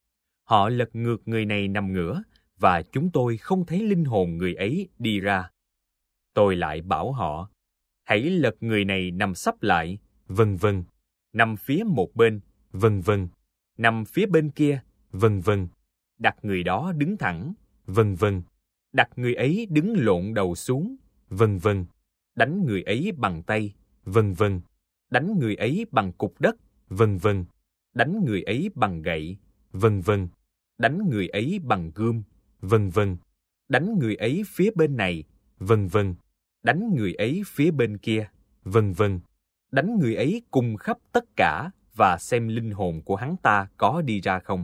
Họ lật ngược người này nằm ngửa và chúng tôi không thấy linh hồn người ấy đi ra. Tôi lại bảo họ: hãy lật người này nằm sấp lại, vân vân, nằm phía một bên, vân vân, nằm phía bên kia, vân vân, đặt người đó đứng thẳng, vân vân, đặt người ấy đứng lộn đầu xuống, vân vân, đánh người ấy bằng tay, vân vân, đánh người ấy bằng cục đất, vân vân, đánh người ấy bằng gậy, vân vân, đánh người ấy bằng gươm, vân vân, đánh người ấy phía bên này, vân vân, đánh người ấy phía bên kia, vân vân, đánh người ấy cùng khắp tất cả và xem linh hồn của hắn ta có đi ra không.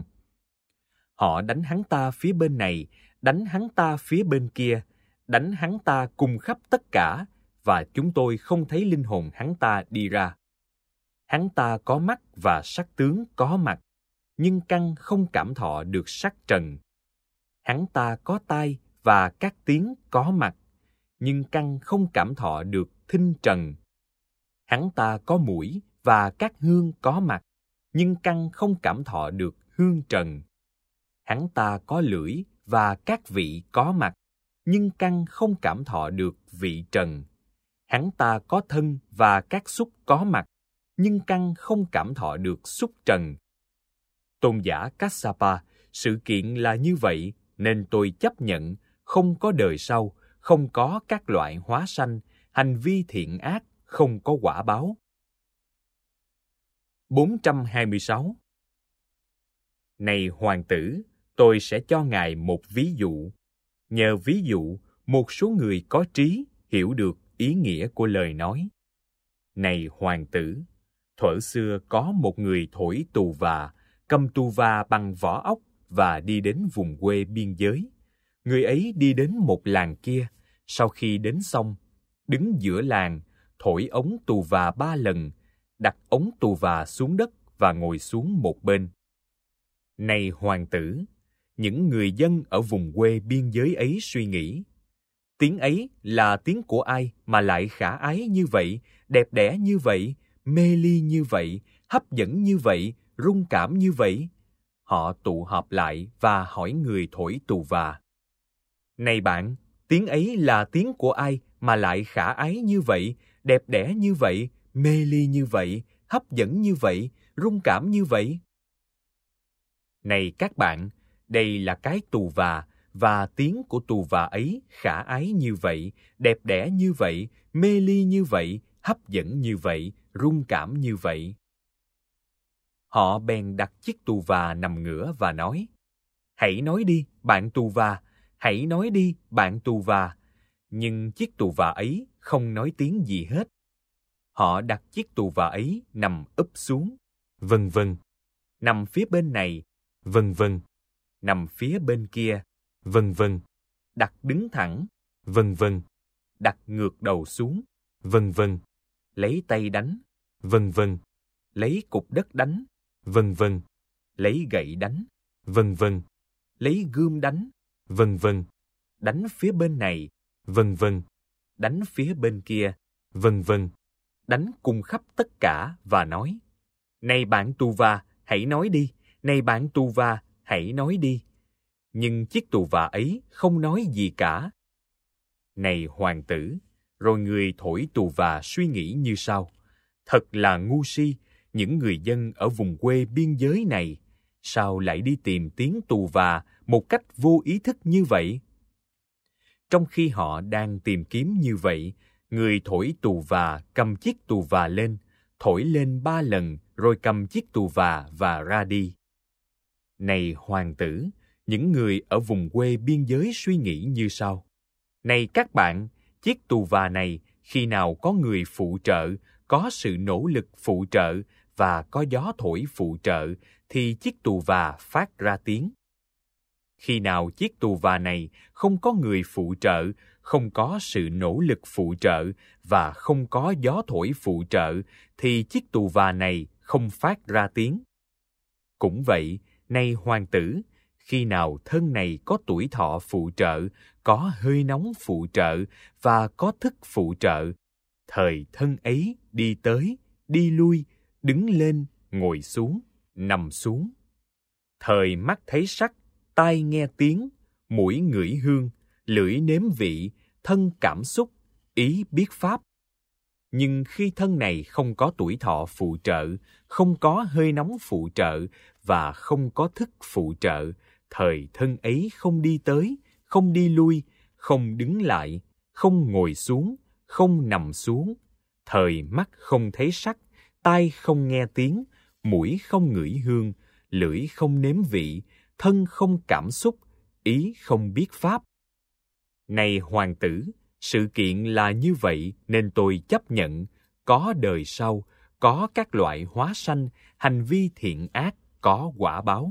Họ đánh hắn ta phía bên này, đánh hắn ta phía bên kia, đánh hắn ta cùng khắp tất cả và chúng tôi không thấy linh hồn hắn ta đi ra. Hắn ta có mắt và sắc tướng có mặt, nhưng căn không cảm thọ được sắc trần. Hắn ta có tai và các tiếng có mặt, nhưng căn không cảm thọ được thinh trần. Hắn ta có mũi và các hương có mặt, nhưng căn không cảm thọ được hương trần. Hắn ta có lưỡi và các vị có mặt, nhưng căn không cảm thọ được vị trần. Hắn ta có thân và các xúc có mặt, nhưng căn không cảm thọ được xúc trần. Tôn giả Kassapa, sự kiện là như vậy, nên tôi chấp nhận không có đời sau, không có các loại hóa sanh, hành vi thiện ác, không có quả báo. bốn trăm hai mươi sáu. Này hoàng tử, tôi sẽ cho ngài một ví dụ. Nhờ ví dụ, một số người có trí hiểu được ý nghĩa của lời nói. Này hoàng tử, thuở xưa có một người thổi tù và, cầm tù và bằng vỏ ốc và đi đến vùng quê biên giới. Người ấy đi đến một làng kia, sau khi đến xong, đứng giữa làng, thổi ống tù và ba lần, đặt ống tù và xuống đất và ngồi xuống một bên. Này hoàng tử, những người dân ở vùng quê biên giới ấy suy nghĩ, tiếng ấy là tiếng của ai mà lại khả ái như vậy, đẹp đẽ như vậy, mê ly như vậy, hấp dẫn như vậy, rung cảm như vậy? Họ tụ họp lại và hỏi người thổi tù và: này bạn, tiếng ấy là tiếng của ai mà lại khả ái như vậy, đẹp đẽ như vậy, mê ly như vậy, hấp dẫn như vậy, rung cảm như vậy? Này các bạn, đây là cái tù và, và tiếng của tù và ấy khả ái như vậy, đẹp đẽ như vậy, mê ly như vậy, hấp dẫn như vậy, rung cảm như vậy. Họ bèn đặt chiếc tù và nằm ngửa và nói: hãy nói đi, bạn tù và, hãy nói đi, bạn tù và. Nhưng chiếc tù và ấy không nói tiếng gì hết. Họ đặt chiếc tù và ấy nằm úp xuống, vân vân, nằm phía bên này, vân vân, nằm phía bên kia, vân vân, đặt đứng thẳng, vân vân, đặt ngược đầu xuống, vân vân, lấy tay đánh, vân vân, lấy cục đất đánh, vân vân, lấy gậy đánh, vân vân, lấy gươm đánh, vân vân, đánh phía bên này, vân vân, đánh phía bên kia, vân vân, đánh cùng khắp tất cả và nói: này bạn tù và, hãy nói đi, này bạn tù và, hãy nói đi. Nhưng chiếc tù và ấy không nói gì cả. Này hoàng tử, rồi người thổi tù và suy nghĩ như sau: thật là ngu si, những người dân ở vùng quê biên giới này, sao lại đi tìm tiếng tù và một cách vô ý thức như vậy? Trong khi họ đang tìm kiếm như vậy, người thổi tù và cầm chiếc tù và lên, thổi lên ba lần rồi cầm chiếc tù và và ra đi. Này hoàng tử, những người ở vùng quê biên giới suy nghĩ như sau: này các bạn, chiếc tù và này khi nào có người phụ trợ, có sự nỗ lực phụ trợ và có gió thổi phụ trợ, thì chiếc tù và phát ra tiếng. Khi nào chiếc tù và này không có người phụ trợ, không có sự nỗ lực phụ trợ và không có gió thổi phụ trợ, thì chiếc tù và này không phát ra tiếng. Cũng vậy, này hoàng tử, khi nào thân này có tuổi thọ phụ trợ, có hơi nóng phụ trợ và có thức phụ trợ, thời thân ấy đi tới, đi lui, đứng lên, ngồi xuống, nằm xuống. Thời mắt thấy sắc, tai nghe tiếng, mũi ngửi hương, lưỡi nếm vị, thân cảm xúc, ý biết pháp. Nhưng khi thân này không có tuổi thọ phụ trợ, không có hơi nóng phụ trợ và không có thức phụ trợ, thời thân ấy không đi tới, không đi lui, không đứng lại, không ngồi xuống, không nằm xuống. Thời mắt không thấy sắc, tai không nghe tiếng, mũi không ngửi hương, lưỡi không nếm vị, thân không cảm xúc, ý không biết pháp. Này hoàng tử, sự kiện là như vậy nên tôi chấp nhận, có đời sau, có các loại hóa sanh, hành vi thiện ác, có quả báo.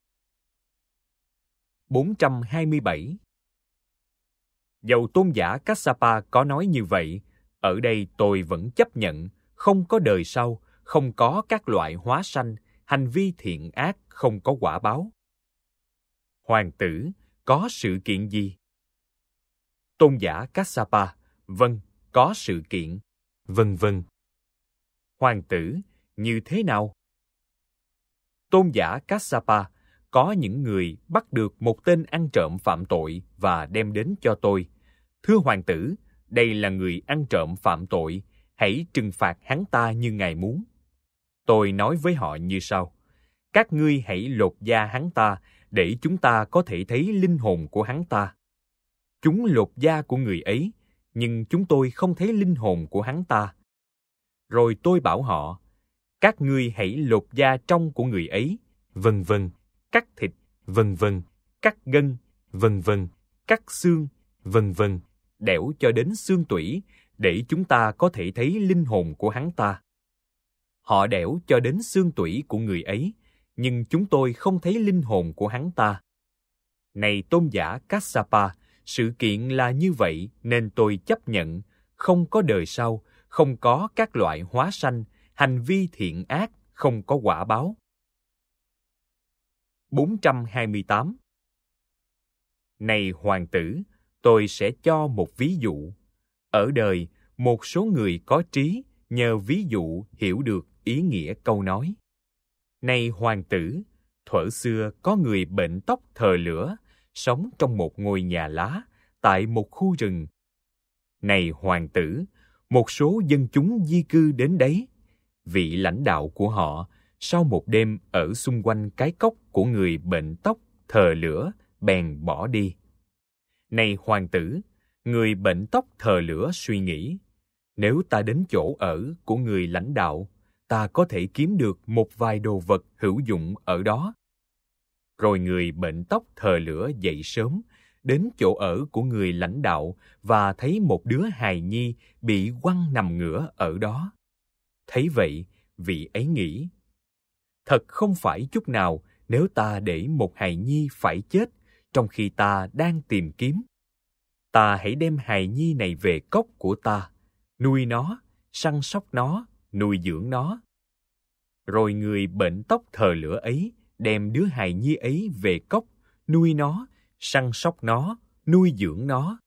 bốn trăm hai mươi bảy. Dầu tôn giả Kassapa có nói như vậy, ở đây tôi vẫn chấp nhận, không có đời sau, không có các loại hóa sanh, hành vi thiện ác, không có quả báo. Hoàng tử, có sự kiện gì? Tôn giả Kassapa, vâng, có sự kiện. Vân vân. Hoàng tử, như thế nào? Tôn giả Kassapa, có những người bắt được một tên ăn trộm phạm tội và đem đến cho tôi. Thưa hoàng tử, đây là người ăn trộm phạm tội, hãy trừng phạt hắn ta như ngài muốn. Tôi nói với họ như sau: các ngươi hãy lột da hắn ta để chúng ta có thể thấy linh hồn của hắn ta. Chúng lột da của người ấy, nhưng chúng tôi không thấy linh hồn của hắn ta. Rồi tôi bảo họ, các ngươi hãy lột da trong của người ấy, vân vân, cắt thịt, vân vân, cắt gân, vân vân, cắt xương, vân vân, đẽo cho đến xương tủy, để chúng ta có thể thấy linh hồn của hắn ta. Họ đẽo cho đến xương tủy của người ấy, nhưng chúng tôi không thấy linh hồn của hắn ta. Này tôn giả Kassapa, sự kiện là như vậy nên tôi chấp nhận, không có đời sau, không có các loại hóa sanh, hành vi thiện ác, không có quả báo. bốn trăm hai mươi tám. Này hoàng tử, tôi sẽ cho một ví dụ. Ở đời, một số người có trí nhờ ví dụ hiểu được ý nghĩa câu nói. Này hoàng tử, thuở xưa có người bệnh tóc thờ lửa, sống trong một ngôi nhà lá, tại một khu rừng. Này hoàng tử, một số dân chúng di cư đến đấy. Vị lãnh đạo của họ, sau một đêm ở xung quanh cái cốc của người bệnh tóc thờ lửa, bèn bỏ đi. Này hoàng tử, người bệnh tóc thờ lửa suy nghĩ, nếu ta đến chỗ ở của người lãnh đạo, ta có thể kiếm được một vài đồ vật hữu dụng ở đó. Rồi người bệnh tóc thờ lửa dậy sớm, đến chỗ ở của người lãnh đạo và thấy một đứa hài nhi bị quăng nằm ngửa ở đó. Thấy vậy, vị ấy nghĩ, thật không phải chút nào nếu ta để một hài nhi phải chết trong khi ta đang tìm kiếm. Ta hãy đem hài nhi này về cốc của ta, nuôi nó, săn sóc nó, nuôi dưỡng nó. Rồi người bệnh tóc thờ lửa ấy đem đứa hài nhi ấy về cốc, nuôi nó, săn sóc nó, nuôi dưỡng nó.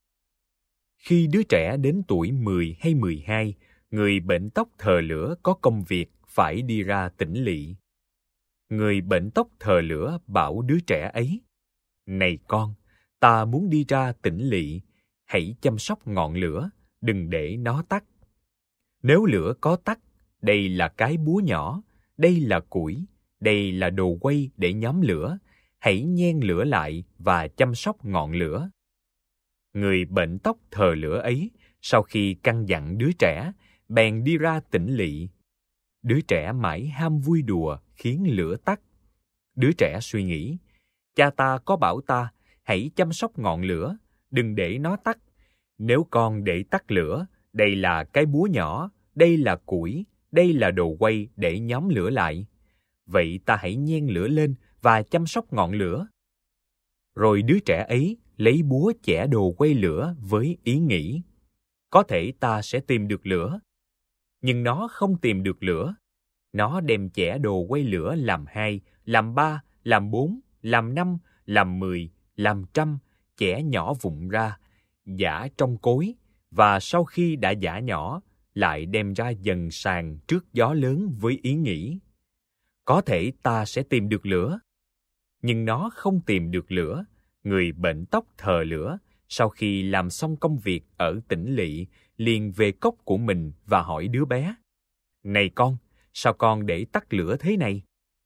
Khi đứa trẻ đến tuổi mười hay mười hai, người bệnh tóc thờ lửa có công việc phải đi ra tỉnh lỵ. Người bệnh tóc thờ lửa bảo đứa trẻ ấy, này con, ta muốn đi ra tỉnh lỵ, hãy chăm sóc ngọn lửa, đừng để nó tắt. Nếu lửa có tắt, đây là cái búa nhỏ, đây là củi, đây là đồ quay để nhóm lửa, hãy nhen lửa lại và chăm sóc ngọn lửa. Người bệnh tóc thờ lửa ấy, sau khi căn dặn đứa trẻ, bèn đi ra tỉnh lỵ. Đứa trẻ mãi ham vui đùa khiến lửa tắt. Đứa trẻ suy nghĩ, cha ta có bảo ta hãy chăm sóc ngọn lửa, đừng để nó tắt. Nếu con để tắt lửa, đây là cái búa nhỏ, đây là củi, đây là đồ quay để nhóm lửa lại. Vậy ta hãy nhen lửa lên và chăm sóc ngọn lửa. Rồi đứa trẻ ấy lấy búa chẻ đồ quay lửa với ý nghĩ, có thể ta sẽ tìm được lửa. Nhưng nó không tìm được lửa. Nó đem chẻ đồ quay lửa làm hai, làm ba, làm bốn, làm năm, làm mười, làm trăm, chẻ nhỏ vụn ra, giã trong cối, và sau khi đã giã nhỏ, lại đem ra dần sàn trước gió lớn với ý nghĩ, có thể ta sẽ tìm được lửa. Nhưng nó không tìm được lửa. Người bệnh tóc thờ lửa, sau khi làm xong công việc ở tỉnh lỵ, liền về cốc của mình và hỏi đứa bé, này con, sao con để tắt lửa thế này?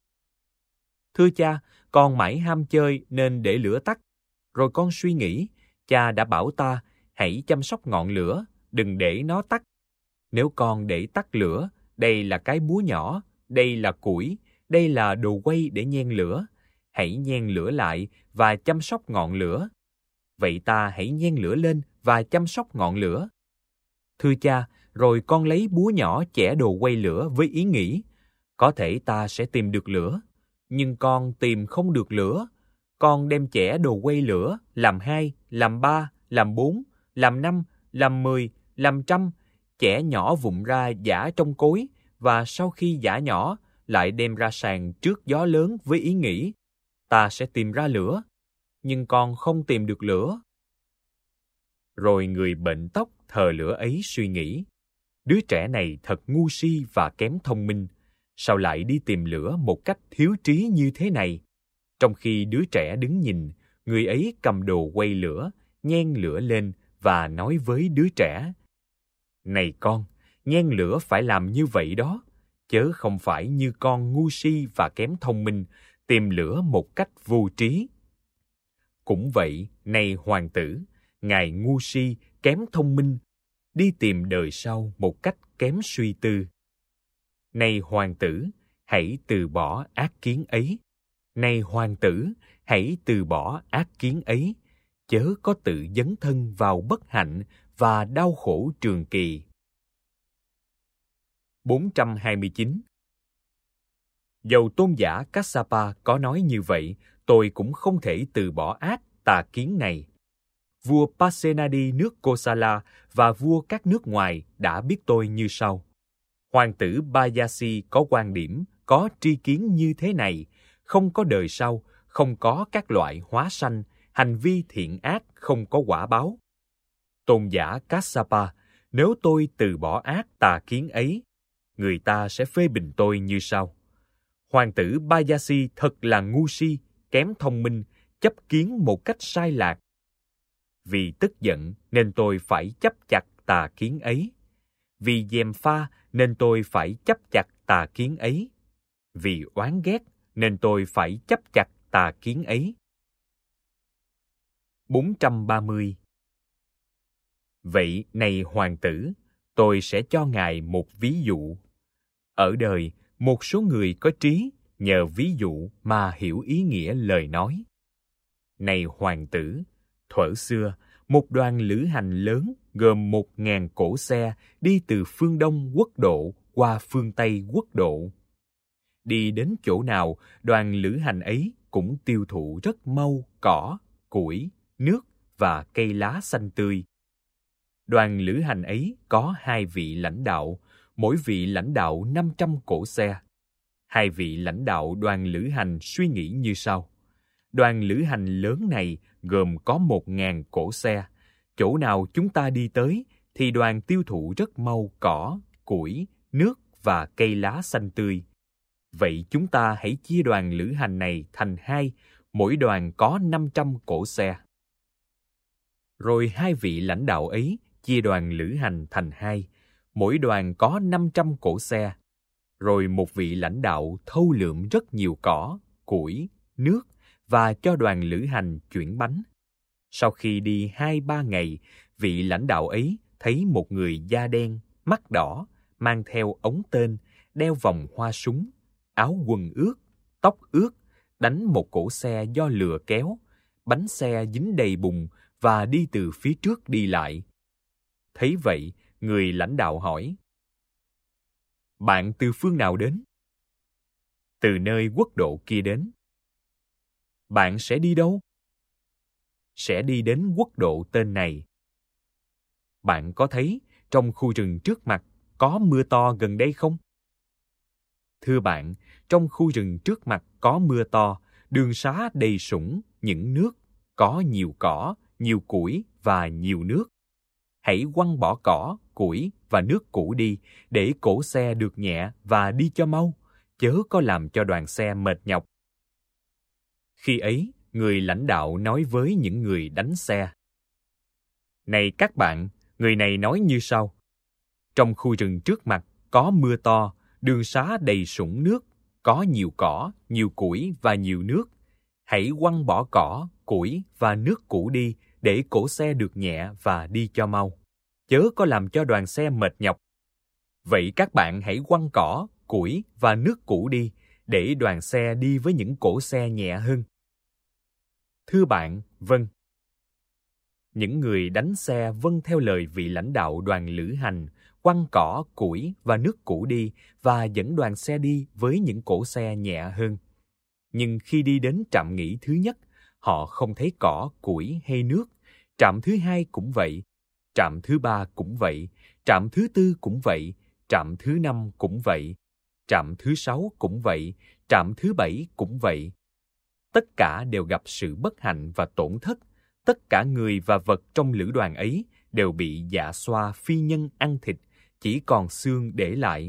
Thưa cha, con mãi ham chơi nên để lửa tắt. Rồi con suy nghĩ, cha đã bảo ta hãy chăm sóc ngọn lửa, đừng để nó tắt. Nếu con để tắt lửa, đây là cái búa nhỏ, đây là củi, đây là đồ quay để nhen lửa. Hãy nhen lửa lại và chăm sóc ngọn lửa. Vậy ta hãy nhen lửa lên và chăm sóc ngọn lửa. Thưa cha, rồi con lấy búa nhỏ chẻ đồ quay lửa với ý nghĩ, có thể ta sẽ tìm được lửa. Nhưng con tìm không được lửa. Con đem chẻ đồ quay lửa làm hai, làm ba, làm bốn, làm năm, làm mười, làm trăm, chẻ nhỏ vụn ra giã trong cối, và sau khi giã nhỏ, lại đem ra sàn trước gió lớn với ý nghĩ, ta sẽ tìm ra lửa. Nhưng con không tìm được lửa. Rồi người bệnh tóc thờ lửa ấy suy nghĩ, đứa trẻ này thật ngu si và kém thông minh, sao lại đi tìm lửa một cách thiếu trí như thế này? Trong khi đứa trẻ đứng nhìn, người ấy cầm đồ quay lửa, nhen lửa lên và nói với đứa trẻ, này con, nhen lửa phải làm như vậy đó, chớ không phải như con ngu si và kém thông minh, tìm lửa một cách vô trí. Cũng vậy, này hoàng tử, ngài ngu si, kém thông minh, đi tìm đời sau một cách kém suy tư. Này hoàng tử, hãy từ bỏ ác kiến ấy. Này hoàng tử, hãy từ bỏ ác kiến ấy, chớ có tự dấn thân vào bất hạnh và đau khổ trường kỳ. bốn trăm hai mươi chín. Dầu tôn giả Kassapa có nói như vậy, tôi cũng không thể từ bỏ ác tà kiến này. Vua Pasenadi nước Kosala và vua các nước ngoài đã biết tôi như sau. Hoàng tử Bayasi có quan điểm, có tri kiến như thế này, không có đời sau, không có các loại hóa sanh, hành vi thiện ác không có quả báo. Tôn giả Kassapa, nếu tôi từ bỏ ác tà kiến ấy, người ta sẽ phê bình tôi như sau. Hoàng tử Bayasi thật là ngu si, kém thông minh, chấp kiến một cách sai lạc. Vì tức giận nên tôi phải chấp chặt tà kiến ấy. Vì gièm pha nên tôi phải chấp chặt tà kiến ấy. Vì oán ghét nên tôi phải chấp chặt tà kiến ấy. bốn trăm ba mươi. Vậy này hoàng tử, tôi sẽ cho ngài một ví dụ. Ở đời, một số người có trí nhờ ví dụ mà hiểu ý nghĩa lời nói. Này hoàng tử, thuở xưa, một đoàn lữ hành lớn gồm một ngàn cỗ xe đi từ phương Đông quốc độ qua phương Tây quốc độ. Đi đến chỗ nào, đoàn lữ hành ấy cũng tiêu thụ rất mau cỏ, củi, nước và cây lá xanh tươi. Đoàn lữ hành ấy có hai vị lãnh đạo, mỗi vị lãnh đạo năm trăm cỗ xe. Hai vị lãnh đạo đoàn lữ hành suy nghĩ như sau. Đoàn lữ hành lớn này gồm có một ngàn cỗ xe. Chỗ nào chúng ta đi tới thì đoàn tiêu thụ rất mau cỏ, củi, nước và cây lá xanh tươi. Vậy chúng ta hãy chia đoàn lữ hành này thành hai, mỗi đoàn có năm trăm cỗ xe. Rồi hai vị lãnh đạo ấy chia đoàn lữ hành thành hai, mỗi đoàn có năm trăm cỗ xe. Rồi một vị lãnh đạo thâu lượm rất nhiều cỏ, củi, nước và cho đoàn lữ hành chuyển bánh. Sau khi đi hai ba ngày, vị lãnh đạo ấy thấy một người da đen, mắt đỏ, mang theo ống tên, đeo vòng hoa súng, áo quần ướt, tóc ướt, đánh một cỗ xe do lừa kéo, bánh xe dính đầy bùn và đi từ phía trước đi lại, Thấy vậy, người lãnh đạo hỏi: Bạn từ phương nào đến? Từ nơi quốc độ kia đến. Bạn sẽ đi đâu? Sẽ đi đến quốc độ tên này. Bạn có thấy trong khu rừng trước mặt có mưa to gần đây không? Thưa bạn, trong khu rừng trước mặt có mưa to, đường xá đầy sũng những nước, có nhiều cỏ, nhiều củi và nhiều nước. Hãy quăng bỏ cỏ, củi và nước cũ đi để cỗ xe được nhẹ và đi cho mau, chớ có làm cho đoàn xe mệt nhọc. Khi ấy, người lãnh đạo nói với những người đánh xe: Này các bạn, người này nói như sau: Trong khu rừng trước mặt có mưa to, đường xá đầy sũng nước, có nhiều cỏ, nhiều củi và nhiều nước. Hãy quăng bỏ cỏ, củi và nước cũ đi để cỗ xe được nhẹ và đi cho mau, chớ có làm cho đoàn xe mệt nhọc. Vậy các bạn hãy quăng cỏ, củi và nước cũ đi để đoàn xe đi với những cỗ xe nhẹ hơn. Thưa bạn, vâng. Những người đánh xe vâng theo lời vị lãnh đạo đoàn lữ hành, quăng cỏ, củi và nước cũ đi và dẫn đoàn xe đi với những cỗ xe nhẹ hơn. Nhưng khi đi đến trạm nghỉ thứ nhất, họ không thấy cỏ, củi hay nước. Trạm thứ hai cũng vậy, trạm thứ ba cũng vậy, trạm thứ tư cũng vậy, trạm thứ năm cũng vậy, trạm thứ sáu cũng vậy, trạm thứ bảy cũng vậy. Tất cả đều gặp sự bất hạnh và tổn thất. Tất cả người và vật trong lữ đoàn ấy đều bị dạ xoa phi nhân ăn thịt, chỉ còn xương để lại.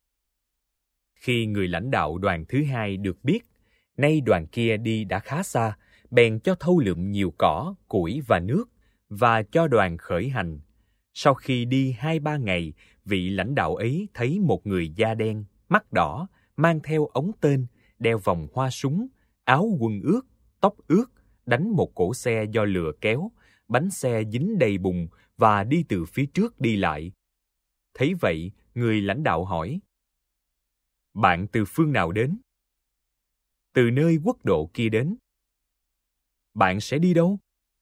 Khi người lãnh đạo đoàn thứ hai được biết, nay đoàn kia đi đã khá xa, bèn cho thâu lượm nhiều cỏ, củi và nước, và cho đoàn khởi hành. Sau khi đi hai ba ngày, vị lãnh đạo ấy thấy một người da đen, mắt đỏ, mang theo ống tên, đeo vòng hoa súng, áo quần ướt, tóc ướt, đánh một cỗ xe do lừa kéo, bánh xe dính đầy bùn và đi từ phía trước đi lại. Thấy vậy, người lãnh đạo hỏi: Bạn từ phương nào đến? Từ nơi quốc độ kia đến. Bạn sẽ đi đâu?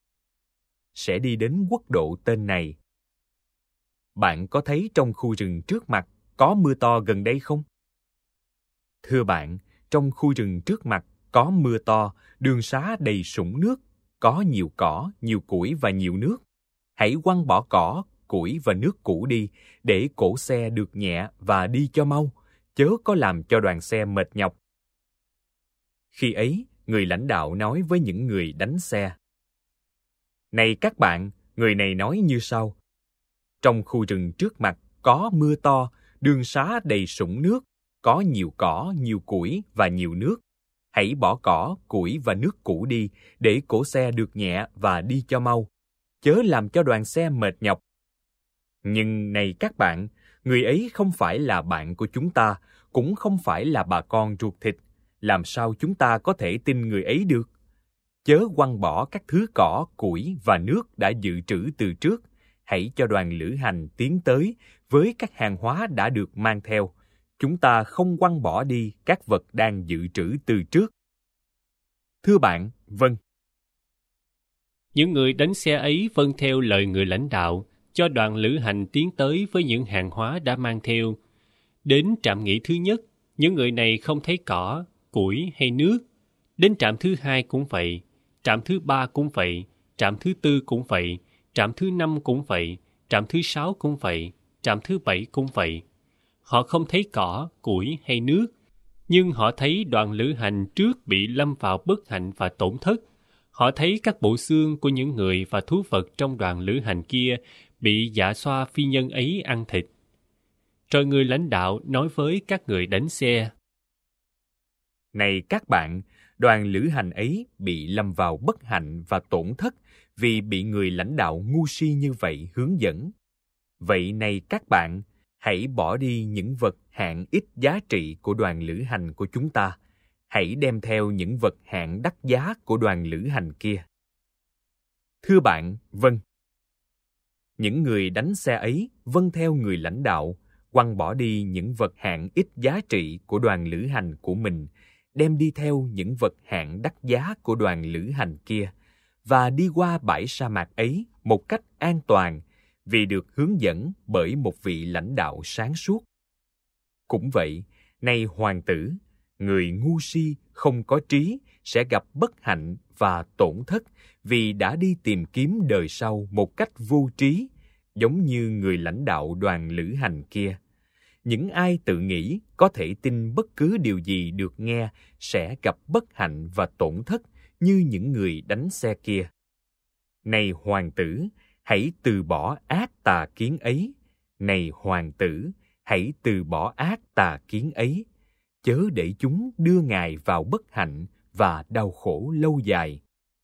Sẽ đi đến quốc độ tên này. Bạn có thấy trong khu rừng trước mặt có mưa to gần đây không? Thưa bạn, trong khu rừng trước mặt có mưa to, đường xá đầy sũng nước, có nhiều cỏ, nhiều củi và nhiều nước. Hãy quăng bỏ cỏ, củi và nước cũ đi để cỗ xe được nhẹ và đi cho mau, chớ có làm cho đoàn xe mệt nhọc. Khi ấy, người lãnh đạo nói với những người đánh xe: Này các bạn, người này nói như sau: Trong khu rừng trước mặt có mưa to, đường xá đầy sũng nước, có nhiều cỏ, nhiều củi và nhiều nước. Hãy bỏ cỏ, củi và nước cũ đi để cỗ xe được nhẹ và đi cho mau, chớ làm cho đoàn xe mệt nhọc. Nhưng này các bạn, người ấy không phải là bạn của chúng ta, cũng không phải là bà con ruột thịt. Làm sao chúng ta có thể tin người ấy được? Chớ quăng bỏ các thứ cỏ, củi và nước đã dự trữ từ trước. Hãy cho đoàn lữ hành tiến tới với các hàng hóa đã được mang theo. Chúng ta không quăng bỏ đi các vật đang dự trữ từ trước. Thưa bạn, vâng. Những người đánh xe ấy vâng theo lời người lãnh đạo, cho đoàn lữ hành tiến tới với những hàng hóa đã mang theo. Đến trạm nghỉ thứ nhất, những người này không thấy cỏ, củi hay nước. Đến trạm thứ hai cũng vậy, trạm thứ ba cũng vậy, trạm thứ tư cũng vậy, trạm thứ năm cũng vậy, trạm thứ sáu cũng vậy, trạm thứ bảy cũng vậy. Họ không thấy cỏ, củi hay nước, nhưng họ thấy đoàn lữ hành trước bị lâm vào bất hạnh và tổn thất. Họ thấy các bộ xương của những người và thú vật trong đoàn lữ hành kia bị dạ xoa phi nhân ấy ăn thịt. Rồi người lãnh đạo nói với các người đánh xe: Này các bạn, đoàn lữ hành ấy bị lâm vào bất hạnh và tổn thất vì bị người lãnh đạo ngu si như vậy hướng dẫn. Vậy này các bạn, hãy bỏ đi những vật hạng ít giá trị của đoàn lữ hành của chúng ta. Hãy đem theo những vật hạng đắt giá của đoàn lữ hành kia. Thưa bạn, vâng. Những người đánh xe ấy vâng theo người lãnh đạo, quăng bỏ đi những vật hạng ít giá trị của đoàn lữ hành của mình, đem đi theo những vật hạng đắt giá của đoàn lữ hành kia, và đi qua bãi sa mạc ấy một cách an toàn, vì được hướng dẫn bởi một vị lãnh đạo sáng suốt. Cũng vậy, này hoàng tử, người ngu si không có trí sẽ gặp bất hạnh và tổn thất vì đã đi tìm kiếm đời sau một cách vô trí, giống như người lãnh đạo đoàn lữ hành kia. Những ai tự nghĩ có thể tin bất cứ điều gì được nghe sẽ gặp bất hạnh và tổn thất như những người đánh xe kia. Này hoàng tử, hãy từ bỏ ác tà kiến ấy. Này hoàng tử, hãy từ bỏ ác tà kiến ấy, chớ để chúng đưa ngài vào bất hạnh và đau khổ lâu dài.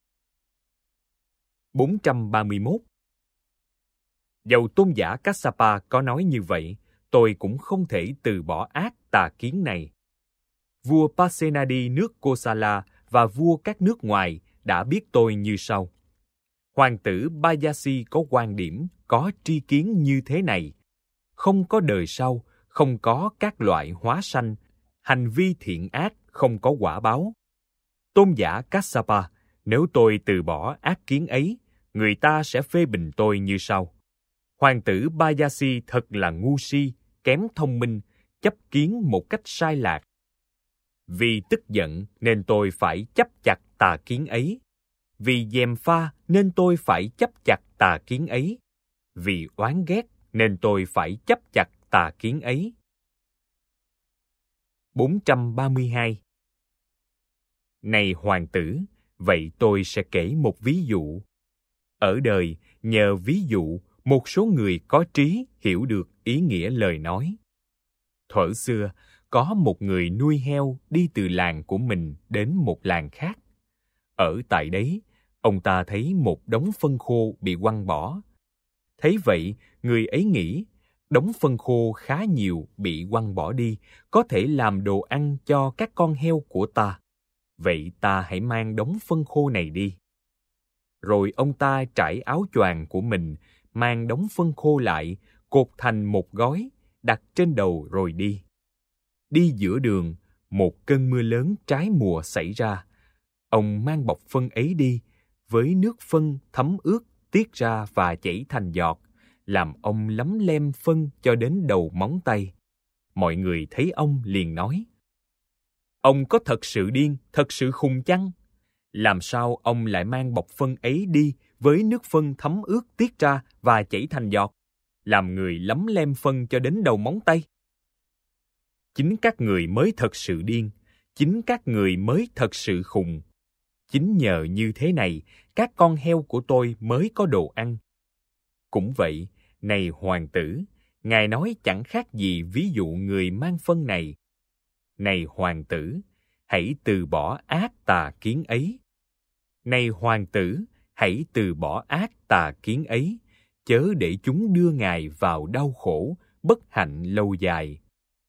bốn trăm ba mươi mốt. Dầu tôn giả Kassapa có nói như vậy, tôi cũng không thể từ bỏ ác tà kiến này. Vua Pasenadi nước Kosala và vua các nước ngoài đã biết tôi như sau. Hoàng tử Bayasi có quan điểm, có tri kiến như thế này. Không có đời sau, không có các loại hóa sanh, hành vi thiện ác không có quả báo. Tôn giả Kassapa, nếu tôi từ bỏ ác kiến ấy, người ta sẽ phê bình tôi như sau. Hoàng tử Bayasi thật là ngu si, kém thông minh, chấp kiến một cách sai lạc. Vì tức giận nên tôi phải chấp chặt tà kiến ấy. Vì gièm pha nên tôi phải chấp chặt tà kiến ấy. Vì oán ghét nên tôi phải chấp chặt tà kiến ấy. bốn trăm ba mươi hai. Này hoàng tử, vậy tôi sẽ kể một ví dụ. Ở đời, nhờ ví dụ, một số người có trí hiểu được ý nghĩa lời nói. Thuở xưa, có một người nuôi heo đi từ làng của mình đến một làng khác. Ở tại đấy, ông ta thấy một đống phân khô bị quăng bỏ. Thấy vậy, người ấy nghĩ, đống phân khô khá nhiều bị quăng bỏ đi, có thể làm đồ ăn cho các con heo của ta. Vậy ta hãy mang đống phân khô này đi. Rồi ông ta trải áo choàng của mình, mang đống phân khô lại, cột thành một gói, đặt trên đầu rồi đi. Đi giữa đường, một cơn mưa lớn trái mùa xảy ra. Ông mang bọc phân ấy đi, với nước phân thấm ướt tiết ra và chảy thành giọt, làm ông lấm lem phân cho đến đầu móng tay. Mọi người thấy ông liền nói, ông có thật sự điên, thật sự khùng chăng? Làm sao ông lại mang bọc phân ấy đi với nước phân thấm ướt tiết ra và chảy thành giọt, làm người lấm lem phân cho đến đầu móng tay? Chính các người mới thật sự điên, chính các người mới thật sự khùng. Chính nhờ như thế này, các con heo của tôi mới có đồ ăn. Cũng vậy, này hoàng tử, ngài nói chẳng khác gì ví dụ người mang phân này. Này hoàng tử, hãy từ bỏ ác tà kiến ấy. Này hoàng tử, hãy từ bỏ ác tà kiến ấy, chớ để chúng đưa ngài vào đau khổ, bất hạnh lâu dài.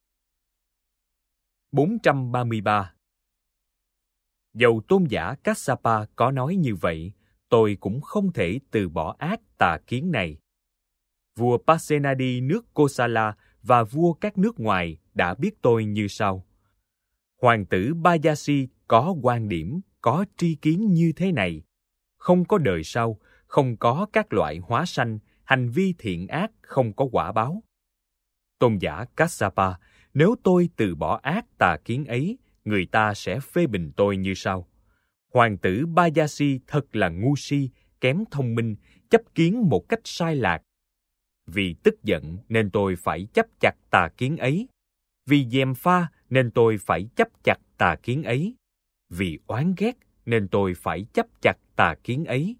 bốn trăm ba mươi ba. Dầu tôn giả Kassapa có nói như vậy, tôi cũng không thể từ bỏ ác tà kiến này. Vua Pasenadi nước Kosala và vua các nước ngoài đã biết tôi như sau. Hoàng tử Bayasi có quan điểm, có tri kiến như thế này. Không có đời sau, không có các loại hóa sanh, hành vi thiện ác không có quả báo. Tôn giả Kassapa, nếu tôi từ bỏ ác tà kiến ấy, người ta sẽ phê bình tôi như sau. Hoàng tử Bayasi thật là ngu si, kém thông minh, chấp kiến một cách sai lạc. Vì tức giận nên tôi phải chấp chặt tà kiến ấy. Vì gièm pha nên tôi phải chấp chặt tà kiến ấy. Vì oán ghét nên tôi phải chấp chặt tà kiến ấy.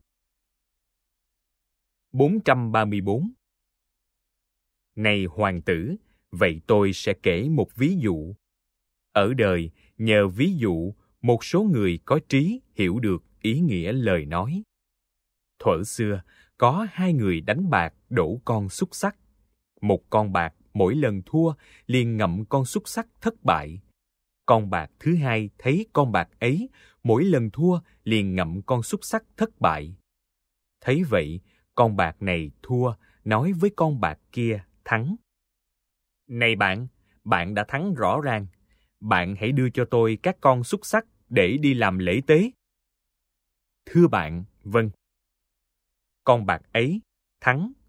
bốn trăm ba mươi bốn. Này hoàng tử, vậy tôi sẽ kể một ví dụ. Ở đời, nhờ ví dụ, một số người có trí hiểu được ý nghĩa lời nói. Thuở xưa, có hai người đánh bạc đổ con xúc xắc. Một con bạc mỗi lần thua liền ngậm con xúc xắc thất bại. Con bạc thứ hai thấy con bạc ấy mỗi lần thua liền ngậm con xúc xắc thất bại. Thấy vậy, con bạc này thua, nói với con bạc kia thắng. Này bạn, bạn đã thắng rõ ràng. Bạn hãy đưa cho tôi các con xúc xắc để đi làm lễ tế. Thưa bạn, vâng. Con bạc ấy thắng,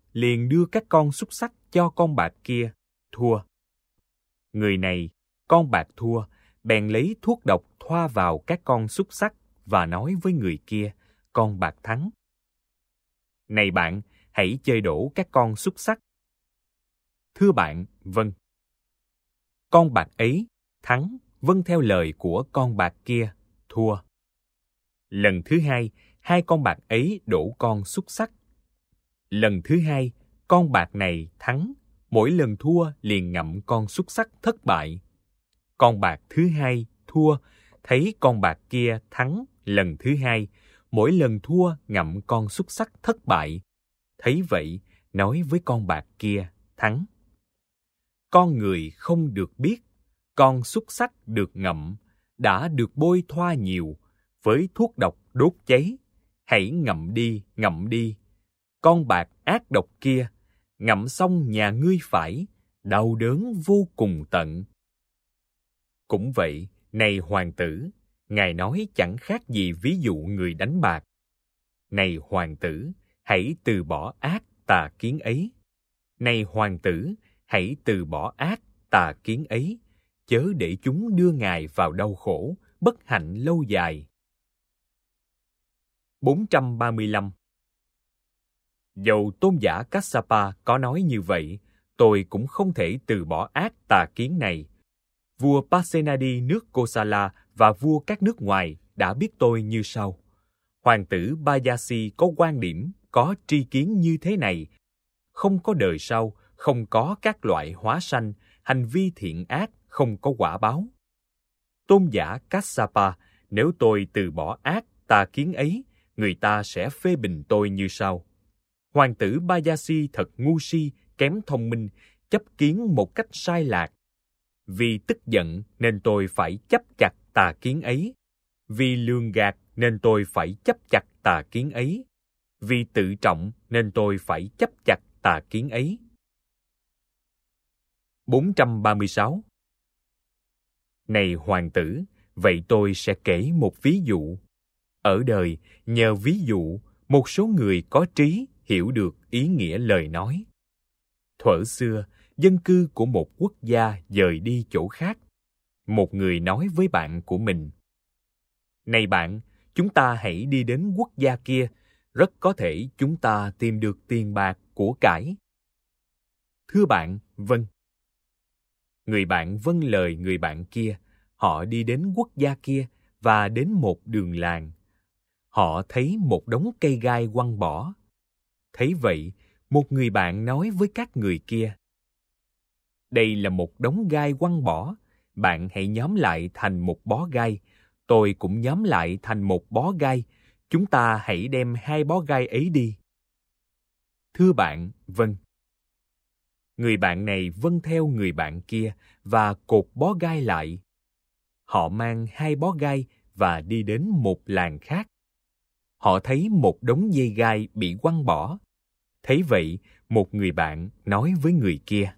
liền đưa các con xúc xắc cho con bạc kia, thua. Người này, con bạc thua, bèn lấy thuốc độc thoa vào các con xúc xắc và nói với người kia, con bạc thắng. Này bạn, hãy chơi đổ các con xúc xắc. Thưa bạn, vâng. Con bạc ấy thắng, vâng theo lời của con bạc kia, thua. Lần thứ hai, hai con bạc ấy đổ con xúc xắc. Lần thứ hai, con bạc này thắng, mỗi lần thua liền ngậm con xúc xắc thất bại. Con bạc thứ hai thua, thấy con bạc kia thắng lần thứ hai, mỗi lần thua ngậm con xúc xắc thất bại. Thấy vậy, nói với con bạc kia thắng. Con người không được biết, con xúc xắc được ngậm, đã được bôi thoa nhiều, với thuốc độc đốt cháy. Hãy ngậm đi, ngậm đi. Con bạc ác độc kia, ngậm xong nhà ngươi phải, đau đớn vô cùng tận. Cũng vậy, này hoàng tử, ngài nói chẳng khác gì ví dụ người đánh bạc. Này hoàng tử, hãy từ bỏ ác tà kiến ấy. Này hoàng tử, hãy từ bỏ ác tà kiến ấy, chớ để chúng đưa ngài vào đau khổ, bất hạnh lâu dài. bốn trăm ba mươi lăm. Dầu tôn giả Kassapa có nói như vậy, tôi cũng không thể từ bỏ ác tà kiến này. Vua Pasenadi nước Kosala và vua các nước ngoài đã biết tôi như sau. Hoàng tử Bayasi có quan điểm, có tri kiến như thế này. Không có đời sau, không có các loại hóa sanh, hành vi thiện ác không có quả báo. Tôn giả Kassapa, nếu tôi từ bỏ ác tà kiến ấy, người ta sẽ phê bình tôi như sau. Hoàng tử Bayasi thật ngu si, kém thông minh, chấp kiến một cách sai lạc. Vì tức giận nên tôi phải chấp chặt tà kiến ấy. Vì lường gạt nên tôi phải chấp chặt tà kiến ấy. Vì tự trọng nên tôi phải chấp chặt tà kiến ấy. bốn trăm ba mươi sáu. Này hoàng tử, vậy tôi sẽ kể một ví dụ. Ở đời, nhờ ví dụ, một số người có trí hiểu được ý nghĩa lời nói. Thuở xưa, dân cư của một quốc gia dời đi chỗ khác. Một người nói với bạn của mình, này bạn, chúng ta hãy đi đến quốc gia kia, rất có thể chúng ta tìm được tiền bạc, của cải. Thưa bạn, vâng. Người bạn vâng lời người bạn kia, họ đi đến quốc gia kia và đến một đường làng. Họ thấy một đống cây gai quăng bỏ. Thấy vậy, một người bạn nói với các người kia, đây là một đống gai quăng bỏ, bạn hãy nhóm lại thành một bó gai, tôi cũng nhóm lại thành một bó gai, chúng ta hãy đem hai bó gai ấy đi. Thưa bạn, vâng. Người bạn này vâng theo người bạn kia và cột bó gai lại. Họ mang hai bó gai và đi đến một làng khác. Họ thấy một đống dây gai bị quăng bỏ. Thấy vậy, một người bạn nói với người kia,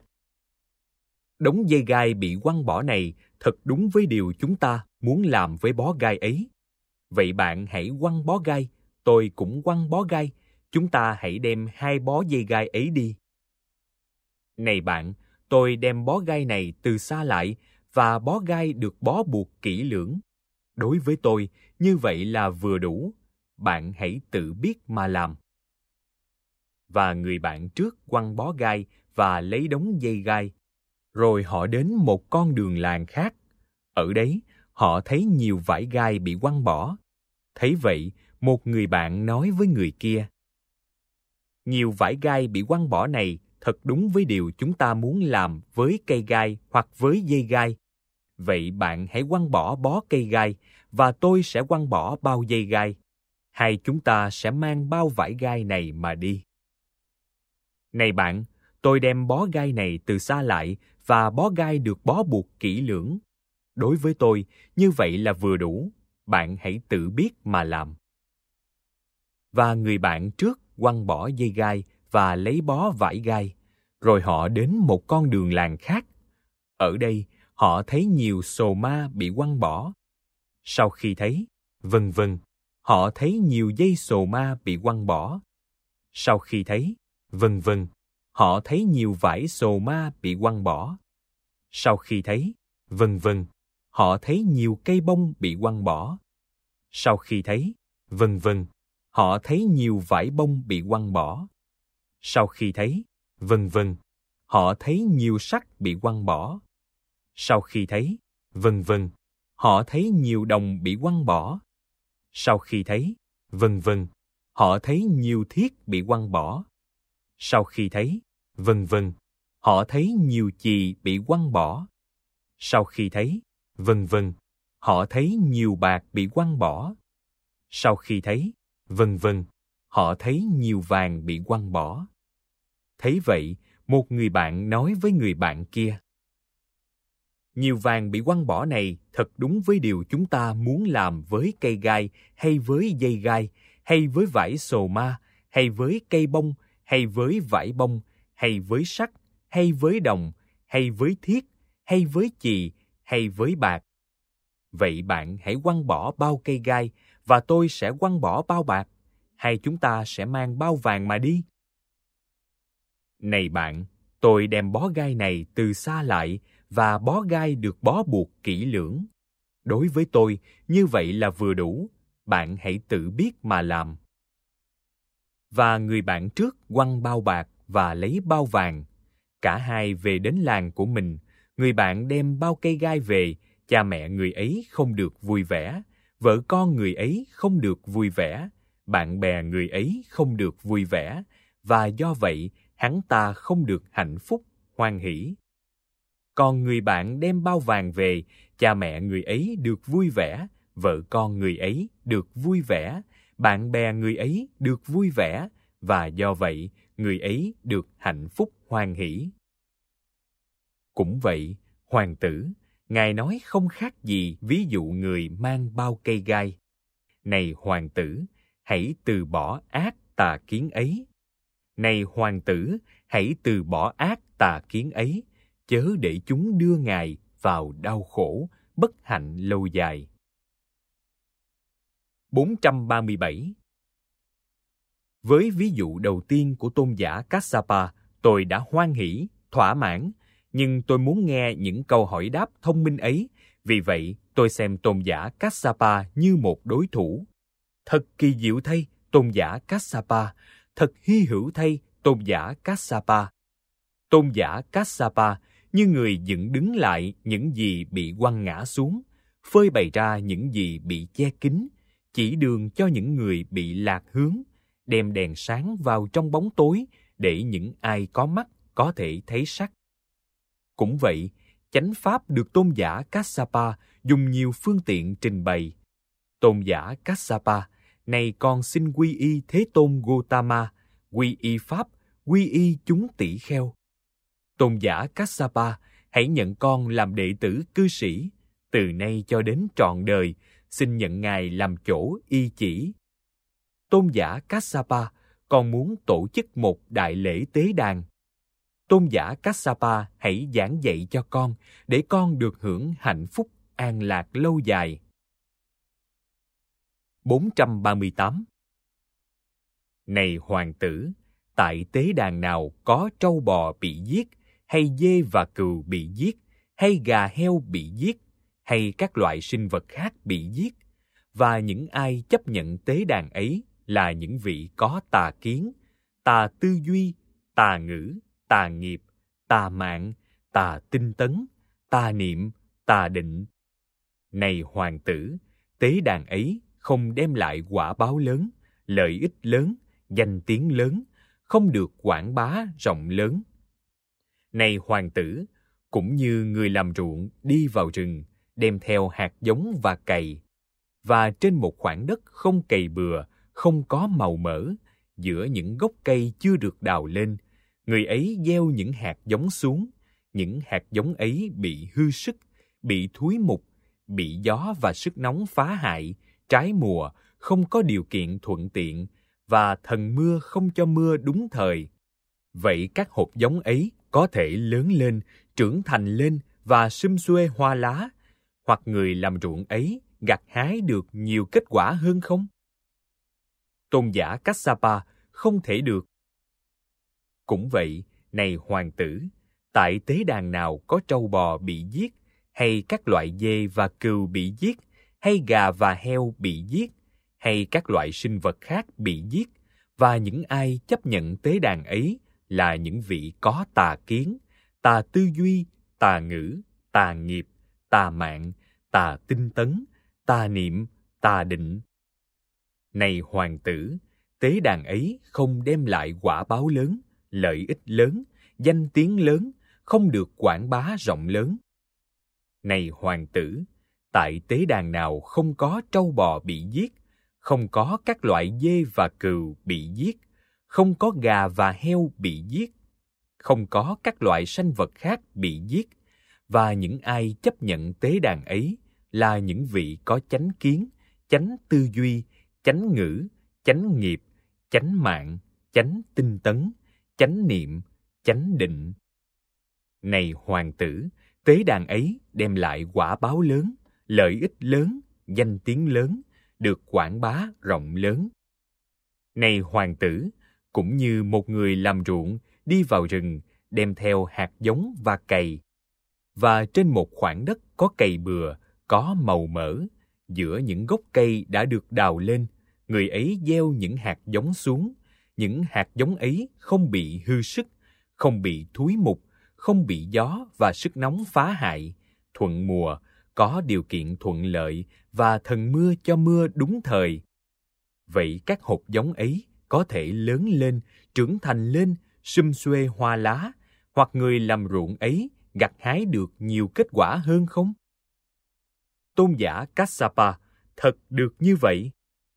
đống dây gai bị quăng bỏ này thật đúng với điều chúng ta muốn làm với bó gai ấy. Vậy bạn hãy quăng bó gai, tôi cũng quăng bó gai, chúng ta hãy đem hai bó dây gai ấy đi. Này bạn, tôi đem bó gai này từ xa lại và bó gai được bó buộc kỹ lưỡng. Đối với tôi, như vậy là vừa đủ. Bạn hãy tự biết mà làm. Và người bạn trước quăng bó gai và lấy đống dây gai. Rồi họ đến một con đường làng khác. Ở đấy, họ thấy nhiều vải gai bị quăng bỏ. Thấy vậy, một người bạn nói với người kia, nhiều vải gai bị quăng bỏ này thật đúng với điều chúng ta muốn làm với cây gai hoặc với dây gai. Vậy bạn hãy quăng bỏ bó cây gai và tôi sẽ quăng bỏ bao dây gai. Hai chúng ta sẽ mang bao vải gai này mà đi. Này bạn, tôi đem bó gai này từ xa lại và bó gai được bó buộc kỹ lưỡng. Đối với tôi, như vậy là vừa đủ. Bạn hãy tự biết mà làm. Và người bạn trước quăng bỏ dây gai và lấy bó vải gai. Rồi họ đến một con đường làng khác. Ở đây, họ thấy nhiều sồ ma bị quăng bỏ. Sau khi thấy, vân vân, họ thấy nhiều dây sồ ma bị quăng bỏ. Sau khi thấy, vân vân. Họ thấy nhiều vải sồ ma bị quăng bỏ. Sau khi thấy, vân vân, họ thấy nhiều cây bông bị quăng bỏ. Sau khi thấy, vân vân, họ thấy nhiều vải bông bị quăng bỏ. Sau khi thấy, vân vân, họ thấy nhiều sắt bị quăng bỏ. Sau khi thấy, vân vân, họ thấy nhiều đồng bị quăng bỏ. Sau khi thấy, vân vân, họ thấy nhiều thiết bị quăng bỏ. Sau khi thấy, vân vân, họ thấy nhiều chì bị quăng bỏ. Sau khi thấy, vân vân, họ thấy nhiều bạc bị quăng bỏ. Sau khi thấy, vân vân, họ thấy nhiều vàng bị quăng bỏ. Thấy vậy, một người bạn nói với người bạn kia: nhiều vàng bị quăng bỏ này thật đúng với điều chúng ta muốn làm với cây gai, hay với dây gai, hay với vải sồ ma, hay với cây bông, hay với vải bông, hay với sắt, hay với đồng, hay với thiết, hay với chì, hay với bạc. Vậy bạn hãy quăng bỏ bao cây gai, và tôi sẽ quăng bỏ bao bạc, hay chúng ta sẽ mang bao vàng mà đi. Này bạn, tôi đem bó gai này từ xa lại, và bó gai được bó buộc kỹ lưỡng. Đối với tôi, như vậy là vừa đủ, bạn hãy tự biết mà làm. Và người bạn trước quăng bao bạc và lấy bao vàng. Cả hai về đến làng của mình, người bạn đem bao cây gai về, cha mẹ người ấy không được vui vẻ, vợ con người ấy không được vui vẻ, bạn bè người ấy không được vui vẻ, và do vậy hắn ta không được hạnh phúc, hoan hỷ. Còn người bạn đem bao vàng về, cha mẹ người ấy được vui vẻ, vợ con người ấy được vui vẻ, bạn bè người ấy được vui vẻ, và do vậy người ấy được hạnh phúc, hoan hỷ. Cũng vậy, hoàng tử, Ngài nói không khác gì ví dụ người mang bao cây gai. Này hoàng tử, hãy từ bỏ ác tà kiến ấy. Này hoàng tử, hãy từ bỏ ác tà kiến ấy, chớ để chúng đưa Ngài vào đau khổ, bất hạnh lâu dài. bốn trăm ba mươi bảy. Với ví dụ đầu tiên của tôn giả Kassapa, tôi đã hoan hỷ, thỏa mãn, nhưng tôi muốn nghe những câu hỏi đáp thông minh ấy, vì vậy tôi xem tôn giả Kassapa như một đối thủ. Thật kỳ diệu thay, tôn giả Kassapa, thật hy hữu thay, tôn giả Kassapa. Tôn giả Kassapa như người dựng đứng lại những gì bị quăng ngã xuống, phơi bày ra những gì bị che kín, chỉ đường cho những người bị lạc hướng, đem đèn sáng vào trong bóng tối để những ai có mắt có thể thấy sắc. Cũng vậy, chánh pháp được tôn giả Kassapa dùng nhiều phương tiện trình bày. Tôn giả Kassapa này còn xin quy y Thế Tôn Gotama, quy y pháp, quy y chúng tỷ kheo. Tôn giả Kassapa, hãy nhận con làm đệ tử cư sĩ, từ nay cho đến trọn đời, xin nhận Ngài làm chỗ y chỉ. Tôn giả Kassapa còn muốn tổ chức một đại lễ tế đàn. Tôn giả Kassapa hãy giảng dạy cho con, để con được hưởng hạnh phúc an lạc lâu dài. bốn trăm ba mươi tám. Này hoàng tử, tại tế đàn nào có trâu bò bị giết, hay dê và cừu bị giết, hay gà heo bị giết, hay các loại sinh vật khác bị giết, và những ai chấp nhận tế đàn ấy là những vị có tà kiến, tà tư duy, tà ngữ, tà nghiệp, tà mạng, tà tinh tấn, tà niệm, tà định. Này hoàng tử, tế đàn ấy không đem lại quả báo lớn, lợi ích lớn, danh tiếng lớn, không được quảng bá rộng lớn. Này hoàng tử, cũng như người làm ruộng đi vào rừng, đem theo hạt giống và cày, và trên một khoảng đất không cày bừa, không có màu mỡ, giữa những gốc cây chưa được đào lên, người ấy gieo những hạt giống xuống, những hạt giống ấy bị hư sức, bị thúi mục, bị gió và sức nóng phá hại, trái mùa, không có điều kiện thuận tiện, và thần mưa không cho mưa đúng thời. Vậy các hột giống ấy có thể lớn lên, trưởng thành lên và sum xuê hoa lá, hoặc người làm ruộng ấy gặt hái được nhiều kết quả hơn không? Tôn giả Kassapa không thể được. Cũng vậy, này hoàng tử, tại tế đàn nào có trâu bò bị giết, hay các loại dê và cừu bị giết, hay gà và heo bị giết, hay các loại sinh vật khác bị giết, và những ai chấp nhận tế đàn ấy là những vị có tà kiến, tà tư duy, tà ngữ, tà nghiệp, tà mạng, tà tinh tấn, tà niệm, tà định. Này hoàng tử, tế đàn ấy không đem lại quả báo lớn, lợi ích lớn, danh tiếng lớn, không được quảng bá rộng lớn. Này hoàng tử, tại tế đàn nào không có trâu bò bị giết, không có các loại dê và cừu bị giết, không có gà và heo bị giết, không có các loại sanh vật khác bị giết, và những ai chấp nhận tế đàn ấy là những vị có chánh kiến, chánh tư duy, chánh ngữ, chánh nghiệp, chánh mạng, chánh tinh tấn, chánh niệm, chánh định. Này hoàng tử, tế đàn ấy đem lại quả báo lớn, lợi ích lớn, danh tiếng lớn, được quảng bá rộng lớn. Này hoàng tử, cũng như một người làm ruộng đi vào rừng đem theo hạt giống và cày, và trên một khoảng đất có cày bừa, có màu mỡ, giữa những gốc cây đã được đào lên, người ấy gieo những hạt giống xuống. Những hạt giống ấy không bị hư sức, không bị thúi mục, không bị gió và sức nóng phá hại, thuận mùa, có điều kiện thuận lợi và thần mưa cho mưa đúng thời. Vậy các hột giống ấy có thể lớn lên, trưởng thành lên, sum xuê hoa lá, hoặc người làm ruộng ấy gặt hái được nhiều kết quả hơn không? Tôn giả Kassapa, thật được như vậy.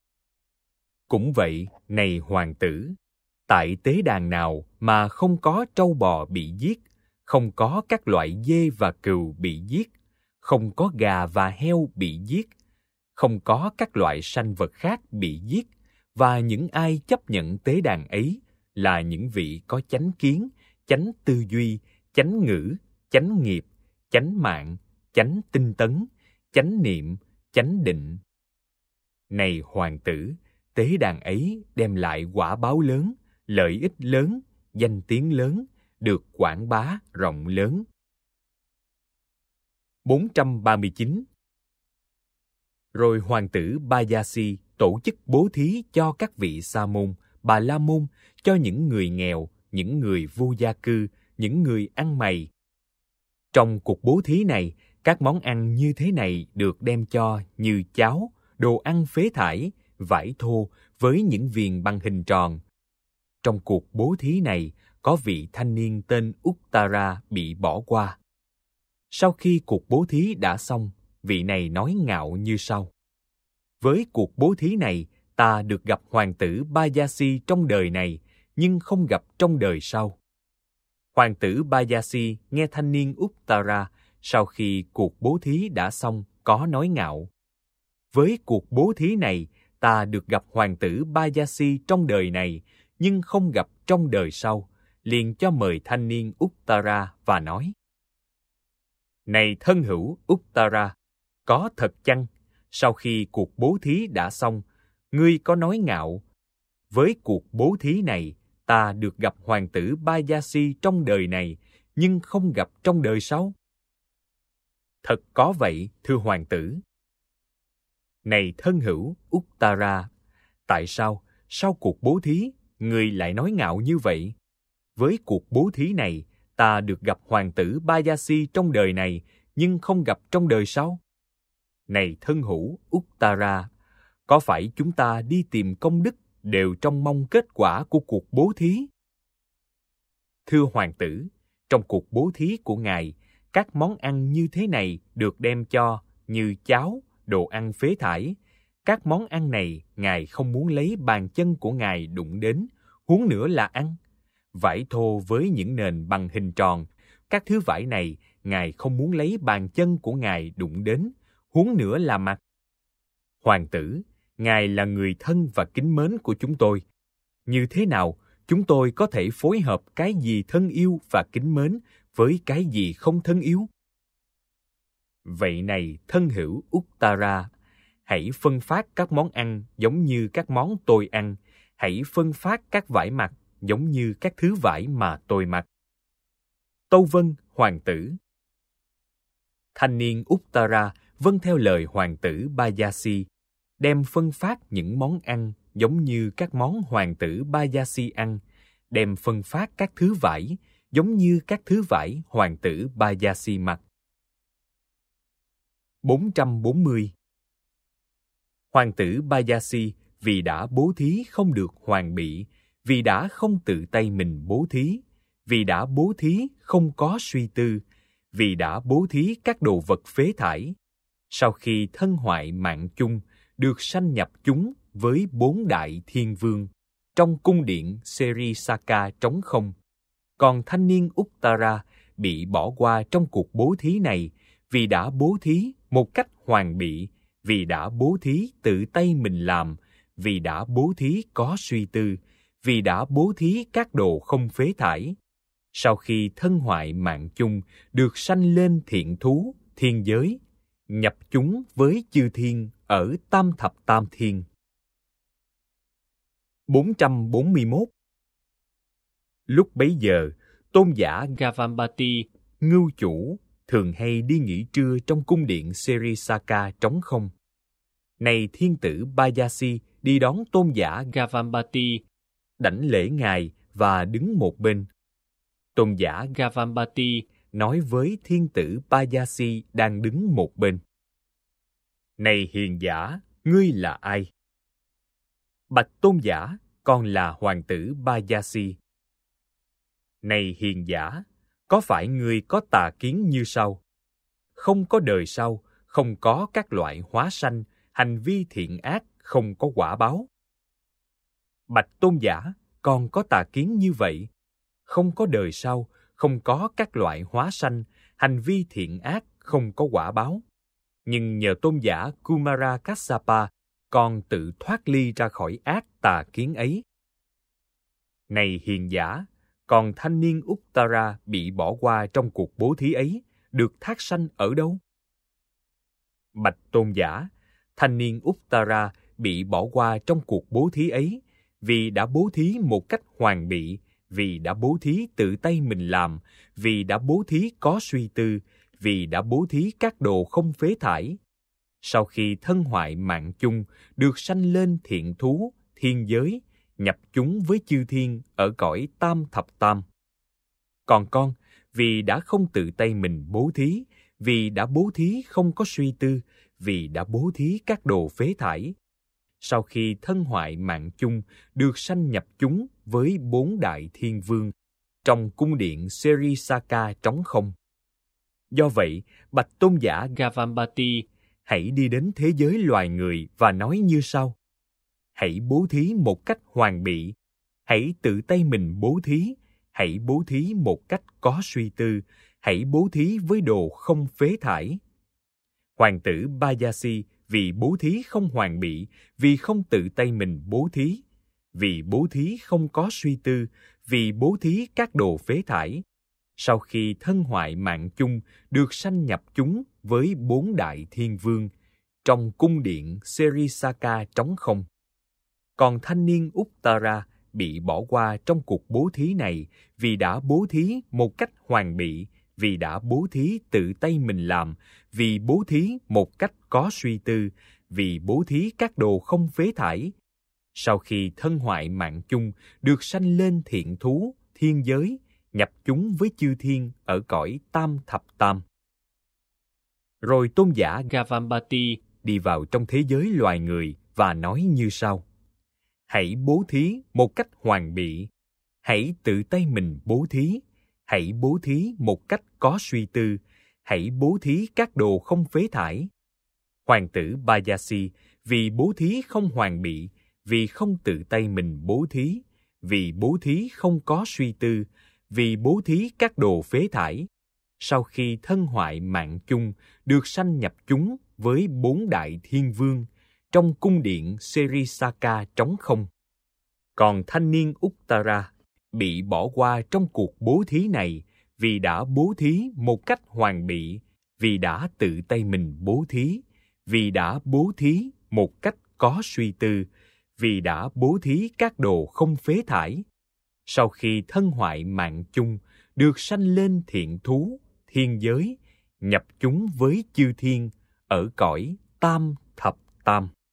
Cũng vậy, này hoàng tử, tại tế đàn nào mà không có trâu bò bị giết, không có các loại dê và cừu bị giết, không có gà và heo bị giết, không có các loại sanh vật khác bị giết, và những ai chấp nhận tế đàn ấy là những vị có chánh kiến, chánh tư duy, chánh ngữ, chánh nghiệp, chánh mạng, chánh tinh tấn, chánh niệm, chánh định. Này hoàng tử, tế đàn ấy đem lại quả báo lớn, lợi ích lớn, danh tiếng lớn, được quảng bá rộng lớn. bốn trăm ba mươi chín. Rồi hoàng tử Bayasi tổ chức bố thí cho các vị sa môn, bà la môn, cho những người nghèo, những người vô gia cư, những người ăn mày. Trong cuộc bố thí này, các món ăn như thế này được đem cho như cháo, đồ ăn phế thải, vải thô với những viền bằng hình tròn. Trong cuộc bố thí này, có vị thanh niên tên Uttara bị bỏ qua. Sau khi cuộc bố thí đã xong, vị này nói ngạo như sau: với cuộc bố thí này, ta được gặp hoàng tử Bayasi trong đời này, nhưng không gặp trong đời sau. Hoàng tử Bayasi nghe thanh niên Uttara sau khi cuộc bố thí đã xong có nói ngạo: với cuộc bố thí này, ta được gặp hoàng tử Bayasi trong đời này, nhưng không gặp trong đời sau, liền cho mời thanh niên Uttara và nói: này thân hữu Uttara, có thật chăng, sau khi cuộc bố thí đã xong, ngươi có nói ngạo: với cuộc bố thí này, ta được gặp hoàng tử Bayasi trong đời này, nhưng không gặp trong đời sau? Thật có vậy, thưa hoàng tử. Này thân hữu Uttara, tại sao, sau cuộc bố thí, ngươi lại nói ngạo như vậy? Với cuộc bố thí này, ta được gặp hoàng tử Bayasi trong đời này, nhưng không gặp trong đời sau. Này thân hữu Uttara, có phải chúng ta đi tìm công đức đều trong mong kết quả của cuộc bố thí? Thưa hoàng tử, trong cuộc bố thí của ngài, các món ăn như thế này được đem cho như cháo, đồ ăn phế thải. Các món ăn này ngài không muốn lấy bàn chân của ngài đụng đến, huống nữa là ăn. Vải thô với những nền bằng hình tròn, các thứ vải này ngài không muốn lấy bàn chân của ngài đụng đến, huống nữa là mặc. Hoàng tử, ngài là người thân và kính mến của chúng tôi. Như thế nào chúng tôi có thể phối hợp cái gì thân yêu và kính mến với cái gì không thân yêu? Vậy này thân hữu Uttara, hãy phân phát các món ăn giống như các món tôi ăn, hãy phân phát các vải mặc giống như các thứ vải mà tôi mặc. Tâu vâng, hoàng tử. Thanh niên Uttara vâng theo lời hoàng tử Bayasi, đem phân phát những món ăn giống như các món hoàng tử Bayasi ăn, đem phân phát các thứ vải giống như các thứ vải hoàng tử Bayasi mặc. bốn trăm bốn mươi. Hoàng tử Bayasi vì đã bố thí không được hoàn bị, vì đã không tự tay mình bố thí, vì đã bố thí không có suy tư, vì đã bố thí các đồ vật phế thải, sau khi thân hoại mạng chung, được sanh nhập chúng với bốn đại thiên vương trong cung điện Serisaka trống không. Còn thanh niên Uttara bị bỏ qua trong cuộc bố thí này vì đã bố thí một cách hoàn bị, vì đã bố thí tự tay mình làm, vì đã bố thí có suy tư, vì đã bố thí các đồ không phế thải. Sau khi thân hoại mạng chung, được sanh lên thiện thú, thiên giới, nhập chúng với chư thiên ở tam thập tam thiên. bốn trăm bốn mươi mốt. Lúc bấy giờ, tôn giả Gavampati, ngưu chủ, thường hay đi nghỉ trưa trong cung điện Serisaka trống không. Này thiên tử Bayasi đi đón tôn giả Gavampati, đảnh lễ ngài và đứng một bên. Tôn giả Gavampati nói với thiên tử Bayasi đang đứng một bên: Này hiền giả, ngươi là ai? Bạch tôn giả, con là hoàng tử Bayasi. Này hiền giả, có phải ngươi có tà kiến như sau? Không có đời sau, không có các loại hóa sanh, hành vi thiện ác, không có quả báo. Bạch tôn giả, con có tà kiến như vậy. Không có đời sau, không có các loại hóa sanh, hành vi thiện ác, không có quả báo. Nhưng nhờ tôn giả Kumara Kassapa, con tự thoát ly ra khỏi ác tà kiến ấy. Này hiền giả, còn thanh niên Uttara bị bỏ qua trong cuộc bố thí ấy, được thác sanh ở đâu? Bạch tôn giả, thanh niên Uttara bị bỏ qua trong cuộc bố thí ấy, vì đã bố thí một cách hoàn bị, vì đã bố thí tự tay mình làm, vì đã bố thí có suy tư, vì đã bố thí các đồ không phế thải. Sau khi thân hoại mạng chung, được sanh lên thiện thú, thiên giới, nhập chúng với chư thiên ở cõi tam thập tam. Còn con, vì đã không tự tay mình bố thí, vì đã bố thí không có suy tư, vì đã bố thí các đồ phế thải. Sau khi thân hoại mạng chung, được sanh nhập chúng với bốn đại thiên vương trong cung điện Serisaka trống không. Do vậy, bạch tôn giả Gavampati, hãy đi đến thế giới loài người và nói như sau: Hãy bố thí một cách hoàn bị, hãy tự tay mình bố thí, hãy bố thí một cách có suy tư, hãy bố thí với đồ không phế thải. Hoàng tử Bayasi vì bố thí không hoàn bị, vì không tự tay mình bố thí, vì bố thí không có suy tư, vì bố thí các đồ phế thải. Sau khi thân hoại mạng chung, được sanh nhập chúng với bốn đại thiên vương trong cung điện Serisaka trống không. Còn thanh niên Uttara bị bỏ qua trong cuộc bố thí này vì đã bố thí một cách hoàn bị, vì đã bố thí tự tay mình làm, vì bố thí một cách có suy tư, vì bố thí các đồ không phế thải. Sau khi thân hoại mạng chung, được sanh lên thiện thú, thiên giới, nhập chúng với chư thiên ở cõi tam thập tam. Rồi tôn giả Gavampati đi vào trong thế giới loài người và nói như sau: Hãy bố thí một cách hoàn bị, hãy tự tay mình bố thí, hãy bố thí một cách có suy tư, hãy bố thí các đồ không phế thải. Hoàng tử Bayasi vì bố thí không hoàn bị, vì không tự tay mình bố thí, vì bố thí không có suy tư, vì bố thí các đồ phế thải. Sau khi thân hoại mạng chung, được sanh nhập chúng với bốn đại thiên vương trong cung điện Serisaka trống không. Còn thanh niên Uttara bị bỏ qua trong cuộc bố thí này vì đã bố thí một cách hoàn bị, vì đã tự tay mình bố thí, vì đã bố thí một cách có suy tư, vì đã bố thí các đồ không phế thải. sau khi thân hoại mạng chung, được sanh lên thiện thú, thiên giới, nhập chúng với chư thiên, ở cõi tam thập tam.